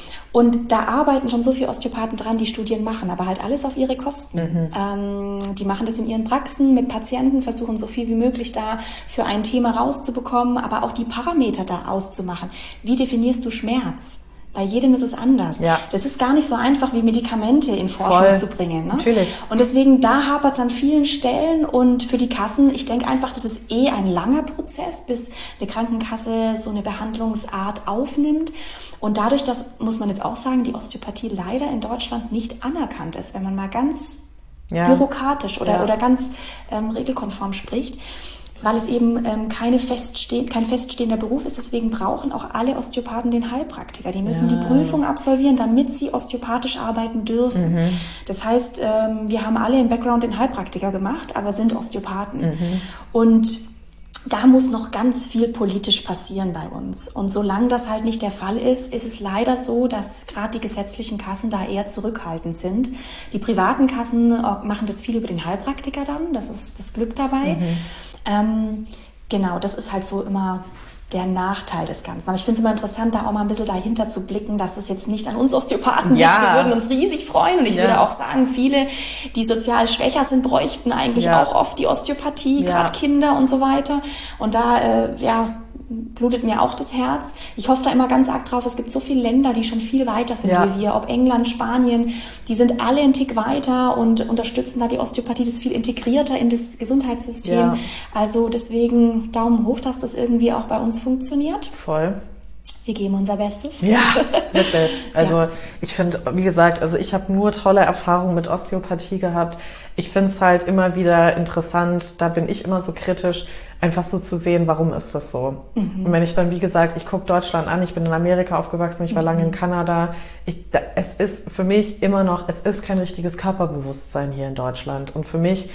Und da arbeiten schon so viele Osteopathen dran, die Studien machen, aber halt alles auf ihre Kosten. Mhm. Ähm, die machen das in ihren Praxen mit Patienten, versuchen so viel wie möglich da für ein Thema rauszubekommen, aber auch die Parameter da auszumachen. Wie definierst du Schmerz? Bei jedem ist es anders. Ja. Das ist gar nicht so einfach, wie Medikamente in Forschung Voll. Zu bringen. Ne? Natürlich. Und deswegen, da hapert es an vielen Stellen. Und für die Kassen, ich denke einfach, das ist eh ein langer Prozess, bis eine Krankenkasse so eine Behandlungsart aufnimmt. Und dadurch, dass, muss man jetzt auch sagen, die Osteopathie leider in Deutschland nicht anerkannt ist, wenn man mal ganz ja. bürokratisch oder, ja. oder ganz ähm, regelkonform spricht. Weil es eben ähm, keine feststeh- kein feststehender Beruf ist. Deswegen brauchen auch alle Osteopathen den Heilpraktiker. Die müssen ja. die Prüfung absolvieren, damit sie osteopathisch arbeiten dürfen. Mhm. Das heißt, ähm, wir haben alle im Background den Heilpraktiker gemacht, aber sind Osteopathen. Mhm. Und da muss noch ganz viel politisch passieren bei uns. Und solange das halt nicht der Fall ist, ist es leider so, dass gerade die gesetzlichen Kassen da eher zurückhaltend sind. Die privaten Kassen machen das viel über den Heilpraktiker dann. Das ist das Glück dabei. Mhm. Ähm, genau, das ist halt so immer der Nachteil des Ganzen. Aber ich finde es immer interessant, da auch mal ein bisschen dahinter zu blicken, dass es jetzt nicht an uns Osteopathen liegt. Ja. Wir würden uns riesig freuen. Und ich ja. würde auch sagen, viele, die sozial schwächer sind, bräuchten eigentlich ja. auch oft die Osteopathie, ja. gerade Kinder und so weiter. Und da, äh, ja... blutet mir auch das Herz. Ich hoffe da immer ganz arg drauf. Es gibt so viele Länder, die schon viel weiter sind ja. wie wir. Ob England, Spanien, die sind alle einen Tick weiter und unterstützen da die Osteopathie, das viel integrierter in das Gesundheitssystem. Ja. Also deswegen Daumen hoch, dass das irgendwie auch bei uns funktioniert. Voll. Wir geben unser Bestes. Ja, wirklich. Also ja. ich finde, wie gesagt, also ich habe nur tolle Erfahrungen mit Osteopathie gehabt. Ich finde es halt immer wieder interessant, da bin ich immer so kritisch, einfach so zu sehen, warum ist das so? Mhm. Und wenn ich dann, wie gesagt, ich gucke Deutschland an, ich bin in Amerika aufgewachsen, ich war mhm. lange in Kanada. Ich, da, es ist für mich immer noch, es ist kein richtiges Körperbewusstsein hier in Deutschland. Und für mich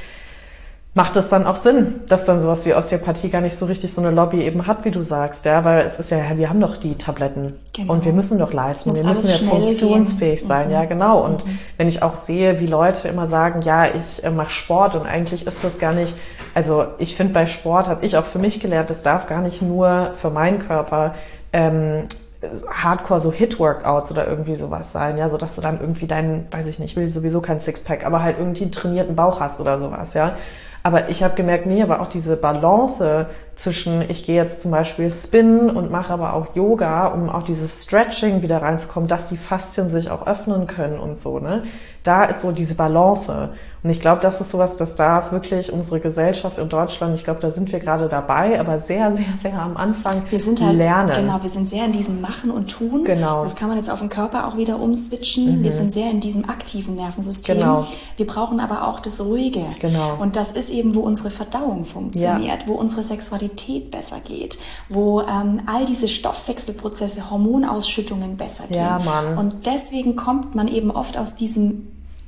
macht es dann auch Sinn, dass dann sowas wie Osteopathie gar nicht so richtig so eine Lobby eben hat, wie du sagst, ja, weil es ist ja, wir haben doch die Tabletten genau. und wir müssen doch leisten, wir müssen ja funktionsfähig gehen. sein, mhm. ja genau. Und mhm. wenn ich auch sehe, wie Leute immer sagen, ja, ich äh, mache Sport und eigentlich ist das gar nicht, also ich finde bei Sport habe ich auch für mich gelernt, das darf gar nicht nur für meinen Körper ähm, Hardcore so Hit-Workouts oder irgendwie sowas sein, ja, so dass du dann irgendwie deinen, weiß ich nicht, will sowieso kein Sixpack, aber halt irgendwie einen trainierten Bauch hast oder sowas, ja. Aber ich habe gemerkt, nee, aber auch diese Balance zwischen, ich gehe jetzt zum Beispiel spinnen und mache aber auch Yoga, um auch dieses Stretching wieder reinzukommen, dass die Faszien sich auch öffnen können und so, ne. Da ist so diese Balance. Und ich glaube, das ist sowas, das darf wirklich unsere Gesellschaft in Deutschland, ich glaube, da sind wir gerade dabei, aber sehr, sehr, sehr am Anfang wir sind halt, lernen. Genau, wir sind sehr in diesem Machen und Tun. Genau. Das kann man jetzt auf den Körper auch wieder umswitchen. Mhm. Wir sind sehr in diesem aktiven Nervensystem. Genau. Wir brauchen aber auch das Ruhige. Genau. Und das ist eben, wo unsere Verdauung funktioniert, ja. wo unsere Sexualität besser geht, wo ähm, all diese Stoffwechselprozesse, Hormonausschüttungen besser gehen. Ja, Mann. Und deswegen kommt man eben oft aus diesem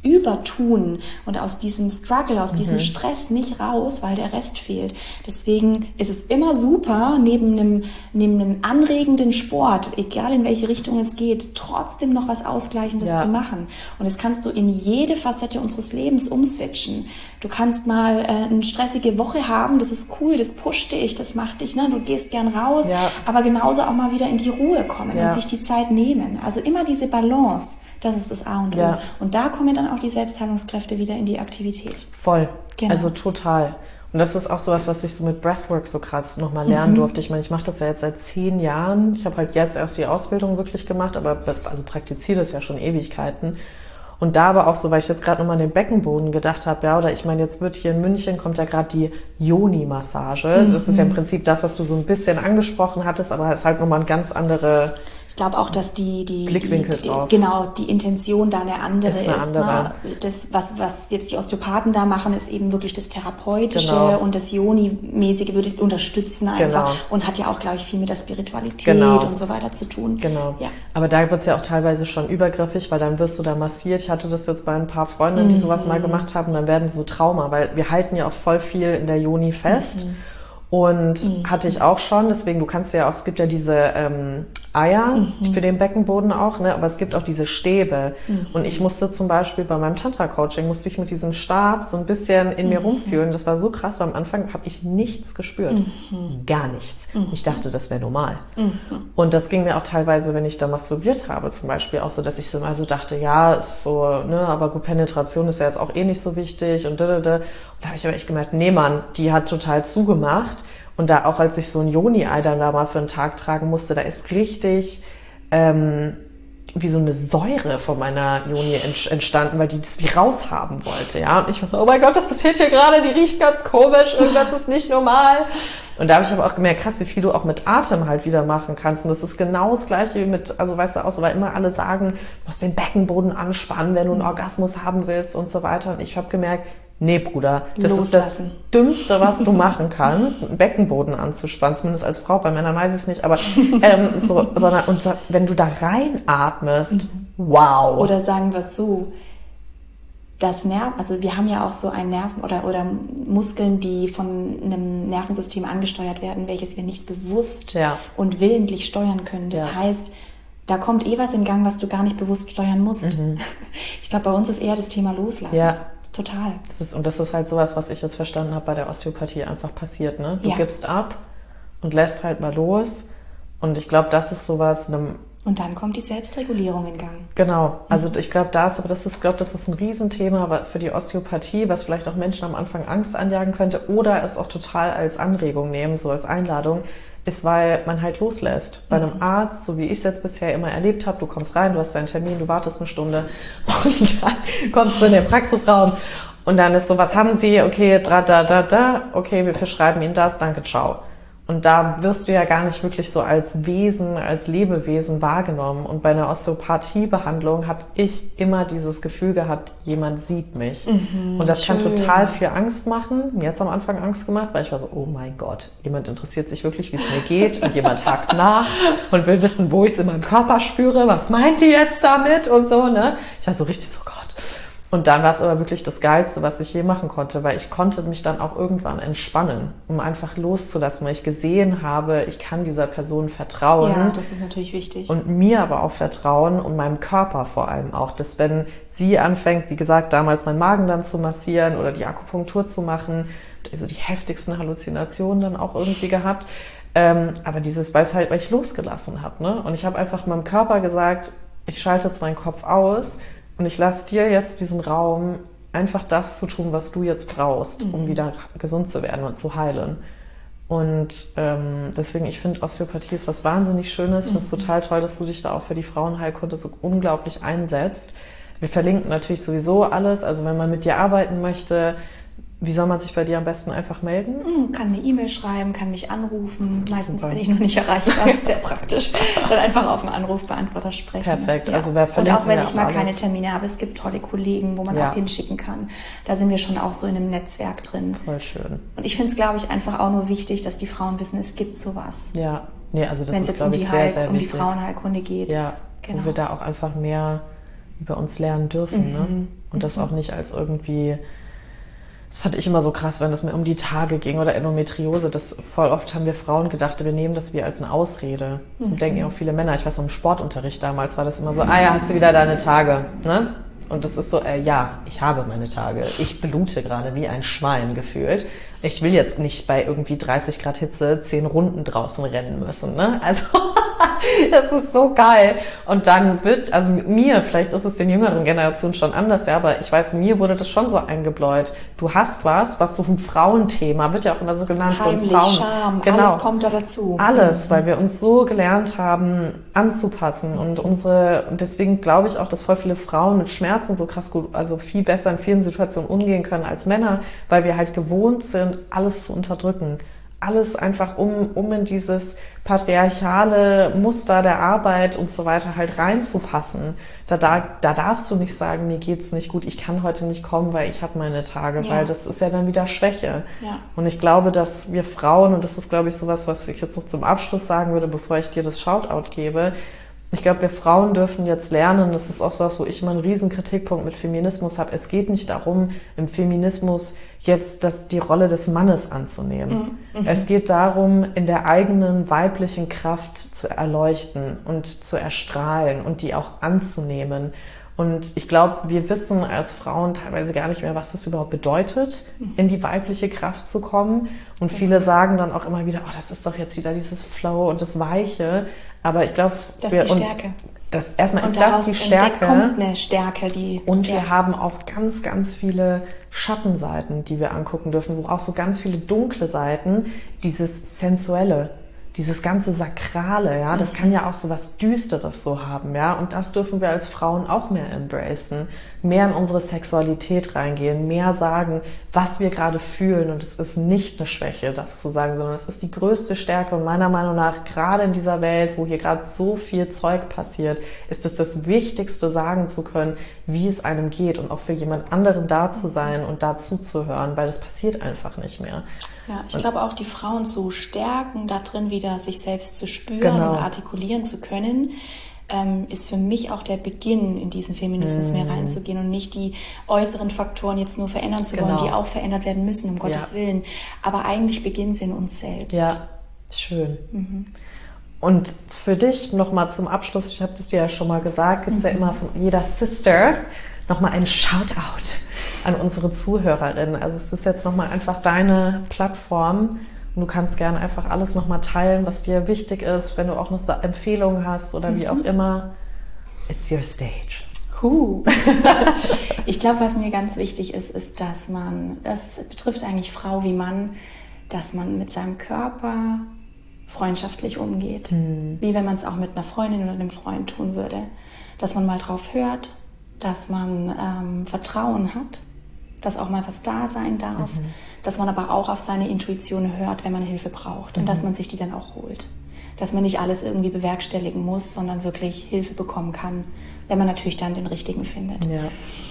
Übertun und aus diesem Struggle, aus mhm. diesem Stress nicht raus, weil der Rest fehlt. Deswegen ist es immer super, neben einem, neben einem anregenden Sport, egal in welche Richtung es geht, trotzdem noch was Ausgleichendes ja. zu machen. Und das kannst du in jede Facette unseres Lebens umswitchen. Du kannst mal äh, eine stressige Woche haben, das ist cool, das pusht dich, das macht dich, ne? Du gehst gern raus, ja. aber genauso auch mal wieder in die Ruhe kommen ja. und sich die Zeit nehmen. Also immer diese Balance, das ist das A und O. Ja. Und da kommen dann auch die Selbstheilungskräfte wieder in die Aktivität. Voll, genau. Also total. Und das ist auch sowas, was ich so mit Breathwork so krass nochmal lernen mhm. durfte. Ich meine, ich mache das ja jetzt seit zehn Jahren. Ich habe halt jetzt erst die Ausbildung wirklich gemacht, aber also praktiziere das ja schon Ewigkeiten. Und da aber auch so, weil ich jetzt gerade nochmal an den Beckenboden gedacht habe, ja, oder ich meine, jetzt wird hier in München, kommt ja gerade die Yoni-Massage. Mhm. Das ist ja im Prinzip das, was du so ein bisschen angesprochen hattest, aber es ist halt nochmal ein ganz andere Ich glaube auch, dass die, die, Blickwinkel die, die drauf. Genau, die Intention da eine andere ist. Eine ist andere. Ne? Das, was, was jetzt die Osteopathen da machen, ist eben wirklich das Therapeutische genau. und das Yoni-mäßige würde unterstützen einfach genau. und hat ja auch, glaube ich, viel mit der Spiritualität genau. und so weiter zu tun. Genau. Ja. Aber da wird es ja auch teilweise schon übergriffig, weil dann wirst du da massiert. Ich hatte das jetzt bei ein paar Freundinnen, die mhm. sowas mal gemacht haben, dann werden so Trauma, weil wir halten ja auch voll viel in der Yoni fest. Mhm. Und mhm. hatte ich auch schon, deswegen, du kannst ja auch, es gibt ja diese ähm, Eier mhm. für den Beckenboden auch, ne? Aber es gibt auch diese Stäbe. Mhm. Und ich musste zum Beispiel bei meinem Tantra-Coaching, musste ich mit diesem Stab so ein bisschen in mir mhm. rumfühlen. Das war so krass, weil am Anfang habe ich nichts gespürt. Mhm. Gar nichts. Mhm. Ich dachte, das wäre normal. Mhm. Und das ging mir auch teilweise, wenn ich da masturbiert habe zum Beispiel, auch so, dass ich so mal so dachte, ja, ist so, ne, aber gut, Penetration ist ja jetzt auch eh nicht so wichtig und da, da, da. Und da habe ich aber echt gemerkt, nee, Mann, die hat total zugemacht. Und da auch, als ich so ein Yoni-Ei dann da mal für einen Tag tragen musste, da ist richtig ähm, wie so eine Säure von meiner Yoni entstanden, weil die das wie raushaben wollte, ja. Und ich war so, oh mein Gott, was passiert hier gerade? Die riecht ganz komisch, irgendwas ist nicht normal. Und da habe ich aber auch gemerkt, krass, wie viel du auch mit Atem halt wieder machen kannst. Und das ist genau das Gleiche wie mit, also weißt du auch so, weil immer alle sagen, du musst den Beckenboden anspannen, wenn du einen Orgasmus haben willst und so weiter. Und ich habe gemerkt, nee, Bruder, das Loslassen. Ist das Dümmste, was du machen kannst, einen Beckenboden anzuspannen, zumindest als Frau, bei Männern weiß ich es nicht, aber ähm, so, sondern und so, wenn du da reinatmest, wow. Oder sagen wir es so, das Nerv, also wir haben ja auch so ein Nerven oder, oder Muskeln, die von einem Nervensystem angesteuert werden, welches wir nicht bewusst ja. und willentlich steuern können. Das ja. heißt, da kommt eh was in Gang, was du gar nicht bewusst steuern musst. Mhm. Ich glaube, bei uns ist eher das Thema Loslassen. Ja. Total. Das ist, und das ist halt sowas, was ich jetzt verstanden habe bei der Osteopathie einfach passiert, ne? Du ja. gibst ab und lässt halt mal los. Und ich glaube, das ist sowas. Ne, und dann kommt die Selbstregulierung in Gang. Genau. Also mhm. ich glaube, das, aber das ist, glaube, das ist ein Riesenthema für die Osteopathie, was vielleicht auch Menschen am Anfang Angst einjagen könnte oder es auch total als Anregung nehmen, so als Einladung. Ist, weil man halt loslässt. Bei einem mhm. Arzt, so wie ich es jetzt bisher immer erlebt habe, du kommst rein, du hast deinen Termin, du wartest eine Stunde und dann kommst du in den Praxisraum und dann ist so, was haben Sie? Okay, da, da, da, da, okay, wir verschreiben Ihnen das, danke, ciao. Und da wirst du ja gar nicht wirklich so als Wesen, als Lebewesen wahrgenommen. Und bei einer Osteopathiebehandlung habe ich immer dieses Gefühl gehabt, jemand sieht mich. Mhm, und das schön. Kann total viel Angst machen. Mir hat es am Anfang Angst gemacht, weil ich war so, oh mein Gott, jemand interessiert sich wirklich, wie es mir geht. Und jemand hakt nach und will wissen, wo ich es in meinem Körper spüre. Was meint die jetzt damit? Und so, ne? Ich war so richtig so, Gott. Und dann war es aber wirklich das Geilste, was ich je machen konnte, weil ich konnte mich dann auch irgendwann entspannen, um einfach loszulassen, weil ich gesehen habe, ich kann dieser Person vertrauen. Ja, das ist natürlich wichtig. Und mir aber auch vertrauen und meinem Körper vor allem auch, dass wenn sie anfängt, wie gesagt, damals meinen Magen dann zu massieren oder die Akupunktur zu machen, also die heftigsten Halluzinationen dann auch irgendwie gehabt, Ähm, aber dieses, weil es halt, weil ich losgelassen habe, ne? Und ich habe einfach meinem Körper gesagt, ich schalte jetzt meinen Kopf aus und ich lasse dir jetzt diesen Raum, einfach das zu tun, was du jetzt brauchst, mhm. um wieder gesund zu werden und zu heilen. Und ähm, deswegen, ich finde, Osteopathie ist was wahnsinnig Schönes. Ich finde es mhm. total toll, dass du dich da auch für die Frauenheilkunde so unglaublich einsetzt. Wir verlinken natürlich sowieso alles. Also wenn man mit dir arbeiten möchte, wie soll man sich bei dir am besten einfach melden? Kann eine E-Mail schreiben, kann mich anrufen. Meistens Super. bin ich noch nicht erreichbar, das ist sehr praktisch. Dann einfach auf den Anrufbeantworter sprechen. Perfekt. Ja. Also wer Und auch wenn ja ich mal alles. keine Termine habe, es gibt tolle Kollegen, wo man ja. auch hinschicken kann. Da sind wir schon auch so in einem Netzwerk drin. Voll schön. Und ich finde es, glaube ich, einfach auch nur wichtig, dass die Frauen wissen, es gibt sowas. Ja, nee, also das wenn es ist, jetzt um die, ich, Heil- sehr, sehr um die wichtig. Frauenheilkunde geht. Ja, genau. wo wir da auch einfach mehr über uns lernen dürfen. Mhm. Ne? Und das auch nicht als irgendwie... Das fand ich immer so krass, wenn es mir um die Tage ging oder Endometriose. Das, voll oft haben wir Frauen gedacht, wir nehmen das wie als eine Ausrede. Das mhm. denken ja auch viele Männer. Ich weiß, im Sportunterricht damals war das immer so, ah ja, hast du wieder deine Tage, ne? Und das ist so, äh, ja, ich habe meine Tage. Ich blute gerade wie ein Schwein gefühlt. Ich will jetzt nicht bei irgendwie dreißig Grad Hitze zehn Runden draußen rennen müssen, ne? Also, das ist so geil. Und dann wird, also mir, vielleicht ist es den jüngeren Generationen schon anders, ja, aber ich weiß, mir wurde das schon so eingebläut. Du hast was, was so ein Frauenthema, wird ja auch immer so genannt. Heimlich, so ein Frauen, Scham, genau, alles kommt da dazu. Alles, weil wir uns so gelernt haben, anzupassen und unsere, und deswegen glaube ich auch, dass voll viele Frauen mit Schmerzen so krass gut, also viel besser in vielen Situationen umgehen können als Männer, weil wir halt gewohnt sind, alles zu unterdrücken. Alles einfach, um, um in dieses patriarchale Muster der Arbeit und so weiter halt reinzupassen. Da, da, da darfst du nicht sagen, mir geht's nicht gut, ich kann heute nicht kommen, weil ich habe meine Tage, ja. weil das ist ja dann wieder Schwäche. Ja. Und ich glaube, dass wir Frauen, und das ist, glaube ich, sowas, was ich jetzt noch zum Abschluss sagen würde, bevor ich dir das Shoutout gebe, ich glaube, wir Frauen dürfen jetzt lernen, das ist auch so was, wo ich immer einen riesen Kritikpunkt mit Feminismus habe. Es geht nicht darum, im Feminismus jetzt das, die Rolle des Mannes anzunehmen. Mhm. Es geht darum, in der eigenen weiblichen Kraft zu erleuchten und zu erstrahlen und die auch anzunehmen. Und ich glaube, wir wissen als Frauen teilweise gar nicht mehr, was das überhaupt bedeutet, in die weibliche Kraft zu kommen. Und viele sagen dann auch immer wieder, oh, das ist doch jetzt wieder dieses Flow und das Weiche. Aber ich glaube... Das ist die Stärke. Das, erstmal und ist das die Stärke. kommt eine Stärke, die... Und wir ja. haben auch ganz, ganz viele Schattenseiten, die wir angucken dürfen, wo auch so ganz viele dunkle Seiten, dieses Sensuelle, dieses ganze Sakrale, ja, das kann ja auch so was Düsteres so haben, ja, und das dürfen wir als Frauen auch mehr embracen, mehr in unsere Sexualität reingehen, mehr sagen, was wir gerade fühlen, und es ist nicht eine Schwäche, das zu sagen, sondern es ist die größte Stärke, und meiner Meinung nach, gerade in dieser Welt, wo hier gerade so viel Zeug passiert, ist es das Wichtigste, sagen zu können, wie es einem geht, und auch für jemand anderen da zu sein und da zuzuhören, weil das passiert einfach nicht mehr. Ja, ich glaube auch, die Frauen zu stärken, da drin wieder sich selbst zu spüren Genau. und artikulieren zu können, ähm, ist für mich auch der Beginn, in diesen Feminismus mm. mehr reinzugehen und nicht die äußeren Faktoren jetzt nur verändern zu wollen, Genau. die auch verändert werden müssen, um Gottes Ja. Willen. Aber eigentlich beginnt es in uns selbst. Ja, schön. Mhm. Und für dich nochmal zum Abschluss, ich habe das dir ja schon mal gesagt, gibt es mhm. ja immer von jeder Sister nochmal einen Shoutout an unsere Zuhörerinnen. Also es ist jetzt nochmal einfach deine Plattform und du kannst gerne einfach alles nochmal teilen, was dir wichtig ist, wenn du auch noch Empfehlungen hast oder wie mhm. auch immer. It's your stage. Huh. Ich glaube, was mir ganz wichtig ist, ist, dass man, das betrifft eigentlich Frau wie Mann, dass man mit seinem Körper freundschaftlich umgeht. Mhm. Wie wenn man es auch mit einer Freundin oder einem Freund tun würde. Dass man mal drauf hört, dass man ähm, Vertrauen hat, dass auch mal was da sein darf, mhm. dass man aber auch auf seine Intuition hört, wenn man Hilfe braucht, und mhm. dass man sich die dann auch holt. Dass man nicht alles irgendwie bewerkstelligen muss, sondern wirklich Hilfe bekommen kann, wenn man natürlich dann den Richtigen findet. Ja.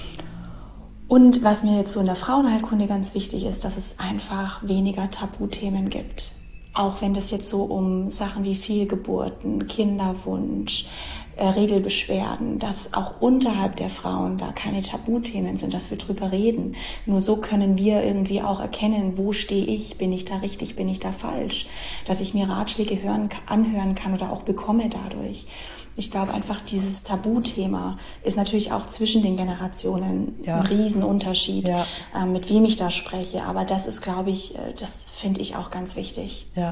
Und was mir jetzt so in der Frauenheilkunde ganz wichtig ist, dass es einfach weniger Tabuthemen gibt. Auch wenn das jetzt so um Sachen wie Fehlgeburten, Kinderwunsch, äh, Regelbeschwerden, dass auch unterhalb der Frauen da keine Tabuthemen sind, dass wir drüber reden. Nur so können wir irgendwie auch erkennen, wo stehe ich, bin ich da richtig, bin ich da falsch, dass ich mir Ratschläge hören, anhören kann oder auch bekomme dadurch. Ich glaube einfach, dieses Tabuthema ist natürlich auch zwischen den Generationen ja. ein Riesenunterschied, ja. äh, mit wem ich da spreche. Aber das ist, glaube ich, das finde ich auch ganz wichtig. Ja.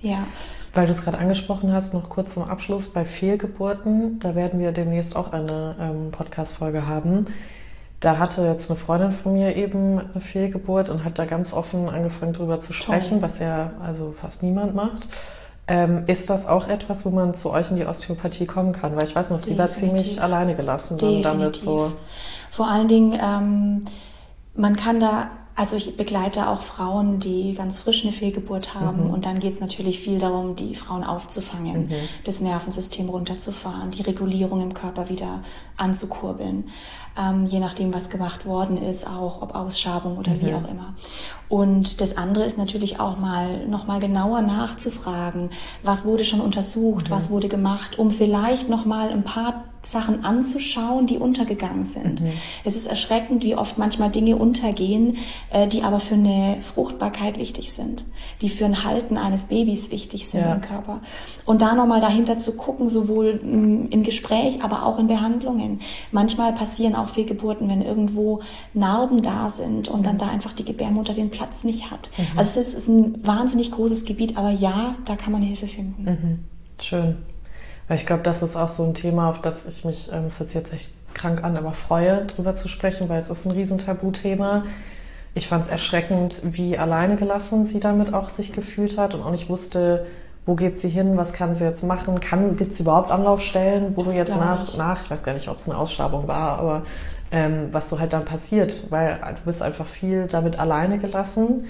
Ja. Weil du es gerade angesprochen hast, noch kurz zum Abschluss, bei Fehlgeburten, da werden wir demnächst auch eine ähm, Podcast-Folge haben. Da hatte jetzt eine Freundin von mir eben eine Fehlgeburt und hat da ganz offen angefangen, drüber zu sprechen, Toll. was ja also fast niemand macht. Ähm, ist das auch etwas, wo man zu euch in die Osteopathie kommen kann? Weil ich weiß noch, sie war ziemlich alleine gelassen. Dann damit so. Vor allen Dingen, ähm, man kann da, also ich begleite auch Frauen, die ganz frisch eine Fehlgeburt haben, mhm. und dann geht es natürlich viel darum, die Frauen aufzufangen, mhm. das Nervensystem runterzufahren, die Regulierung im Körper wieder anzukurbeln, ähm, je nachdem, was gemacht worden ist, auch ob Ausschabung oder mhm. wie auch immer. Und das andere ist natürlich auch mal noch mal genauer nachzufragen, was wurde schon untersucht, mhm. was wurde gemacht, um vielleicht noch mal ein paar Sachen anzuschauen, die untergegangen sind. Mhm. Es ist erschreckend, wie oft manchmal Dinge untergehen, äh, die aber für eine Fruchtbarkeit wichtig sind, die für ein Halten eines Babys wichtig sind ja. im Körper. Und da nochmal dahinter zu gucken, sowohl m, im Gespräch, aber auch in Behandlungen. Manchmal passieren auch Fehlgeburten, wenn irgendwo Narben da sind und mhm. dann da einfach die Gebärmutter den Platz nicht hat. Mhm. Also es ist ein wahnsinnig großes Gebiet, aber ja, da kann man Hilfe finden. Mhm. Schön. Weil ich glaube, das ist auch so ein Thema, auf das ich mich, ähm, es hört sich jetzt echt krank an, aber freue, drüber zu sprechen, weil es ist ein riesen Tabuthema. Ich fand es erschreckend, wie alleine gelassen sie damit auch sich gefühlt hat und auch nicht wusste, wo geht sie hin, was kann sie jetzt machen, kann, gibt es überhaupt Anlaufstellen, wo das du jetzt nach, ich. nach, ich weiß gar nicht, ob es eine Ausschabung war, aber ähm, was so halt dann passiert, weil du bist einfach viel damit alleine gelassen.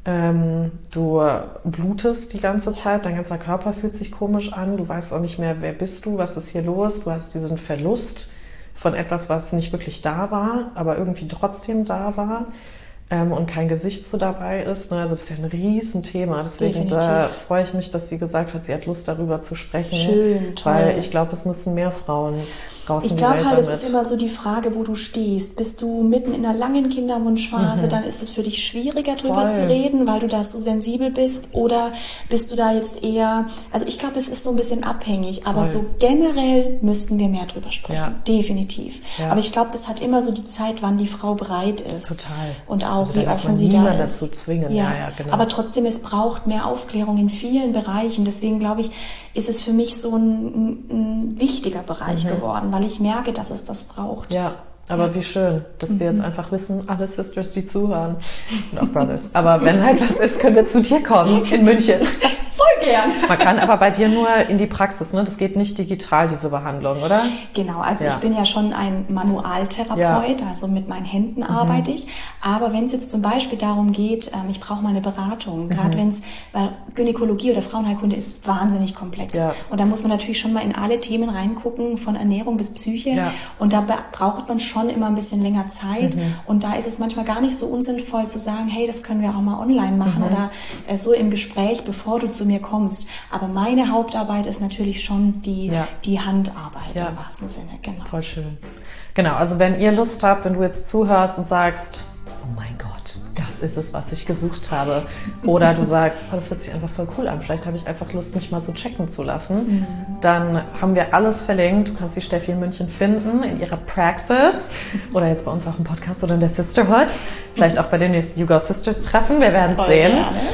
Ähm, du blutest die ganze Zeit, dein ganzer Körper fühlt sich komisch an, du weißt auch nicht mehr, wer bist du, was ist hier los, du hast diesen Verlust von etwas, was nicht wirklich da war, aber irgendwie trotzdem da war, ähm, und kein Gesicht so dabei ist. Ne? Also das ist ja ein Riesenthema, deswegen da freue ich mich, dass sie gesagt hat, sie hat Lust darüber zu sprechen. Schön, toll. Weil ich glaube, es müssen mehr Frauen raus in Ich die Welt glaube halt, es damit. ist immer so die Frage, wo du stehst. Bist du mitten in einer langen Kinderwunschphase, mhm. dann ist es für dich schwieriger, drüber Voll. zu reden, weil du da so sensibel bist. Oder bist du da jetzt eher, also ich glaube, es ist so ein bisschen abhängig, aber Voll. so generell müssten wir mehr drüber sprechen. Ja. Definitiv. Ja. Aber ich glaube, das hat immer so die Zeit, wann die Frau bereit ist. Total. Und auch, also wie offen sie da ist. Dazu zwingen. Ja. Ja, ja, genau. Aber trotzdem, es braucht mehr Aufklärung in vielen Bereichen. Deswegen glaube ich, ist es für mich so ein, ein wichtiger Bereich mhm. geworden, weil ich merke, dass es das braucht. Ja, aber ja. wie schön, dass mhm. wir jetzt einfach wissen, alle Sisters, die zuhören, und auch Brothers. Aber wenn halt was ist, können wir zu dir kommen in München. Voll gern. Man kann aber bei dir nur in die Praxis, ne? Das geht nicht digital, diese Behandlung, oder? Genau, also ja. ich bin ja schon ein Manualtherapeut, ja. also mit meinen Händen mhm. arbeite ich. Aber wenn es jetzt zum Beispiel darum geht, ähm, ich brauche mal eine Beratung, gerade mhm. wenn es, weil Gynäkologie oder Frauenheilkunde ist wahnsinnig komplex. Ja. Und da muss man natürlich schon mal in alle Themen reingucken, von Ernährung bis Psyche. Ja. Und da braucht man schon immer ein bisschen länger Zeit. Mhm. Und da ist es manchmal gar nicht so unsinnvoll zu sagen, hey, das können wir auch mal online machen mhm. oder äh, so im Gespräch, bevor du zu mir kommst. Aber meine Hauptarbeit ist natürlich schon die, ja. die Handarbeit ja. im wahrsten Sinne. Genau. Voll schön. Genau, also wenn ihr Lust habt, wenn du jetzt zuhörst und sagst, oh mein Gott, das ist es, was ich gesucht habe. Oder du sagst, oh, das hört sich einfach voll cool an, vielleicht habe ich einfach Lust, mich mal so checken zu lassen. Mhm. Dann haben wir alles verlinkt. Du kannst die Steffi in München finden, in ihrer Praxis. Oder jetzt bei uns auch im Podcast oder in der Sisterhood. Vielleicht auch bei dem nächsten You Go Sisters Treffen. Wir werden es sehen.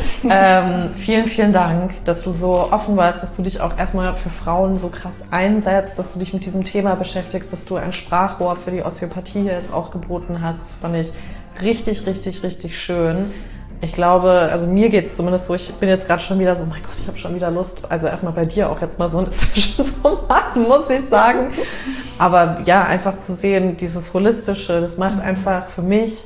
Ähm, vielen, vielen Dank, dass du so offen warst, dass du dich auch erstmal für Frauen so krass einsetzt, dass du dich mit diesem Thema beschäftigst, dass du ein Sprachrohr für die Osteopathie jetzt auch geboten hast. Das fand ich richtig, richtig, richtig schön. Ich glaube, also mir geht's zumindest so, ich bin jetzt gerade schon wieder so, mein Gott, ich habe schon wieder Lust, also erstmal bei dir auch jetzt mal so eine Session zu machen, muss ich sagen. Aber ja, einfach zu sehen, dieses Holistische, das macht einfach für mich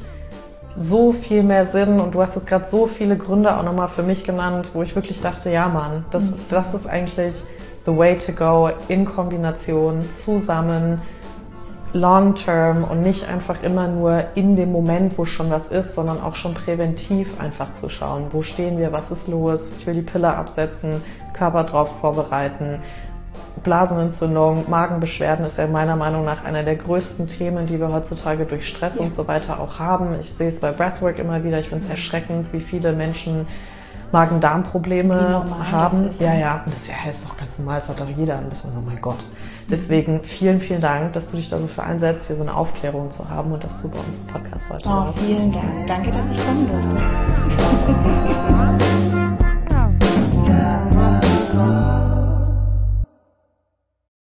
so viel mehr Sinn und du hast jetzt gerade so viele Gründe auch nochmal für mich genannt, wo ich wirklich dachte, ja Mann, das, das ist eigentlich the way to go, in Kombination, zusammen, long term und nicht einfach immer nur in dem Moment, wo schon was ist, sondern auch schon präventiv einfach zu schauen, wo stehen wir, was ist los, ich will die Pille absetzen, Körper drauf vorbereiten. Blasenentzündung, Magenbeschwerden ist ja meiner Meinung nach einer der größten Themen, die wir heutzutage durch Stress ja. und so weiter auch haben. Ich sehe es bei Breathwork immer wieder, ich finde es erschreckend, wie viele Menschen Magen-Darm-Probleme haben. Das ist, ja, ja, und das ja, ist doch ganz normal, das hat doch jeder ein bisschen so, oh mein Gott. Deswegen vielen, vielen Dank, dass du dich da so für einsetzt, hier so eine Aufklärung zu haben und dass du bei uns im Podcast heute warst. Oh, vielen Dank. Danke, dass ich kommen durfte.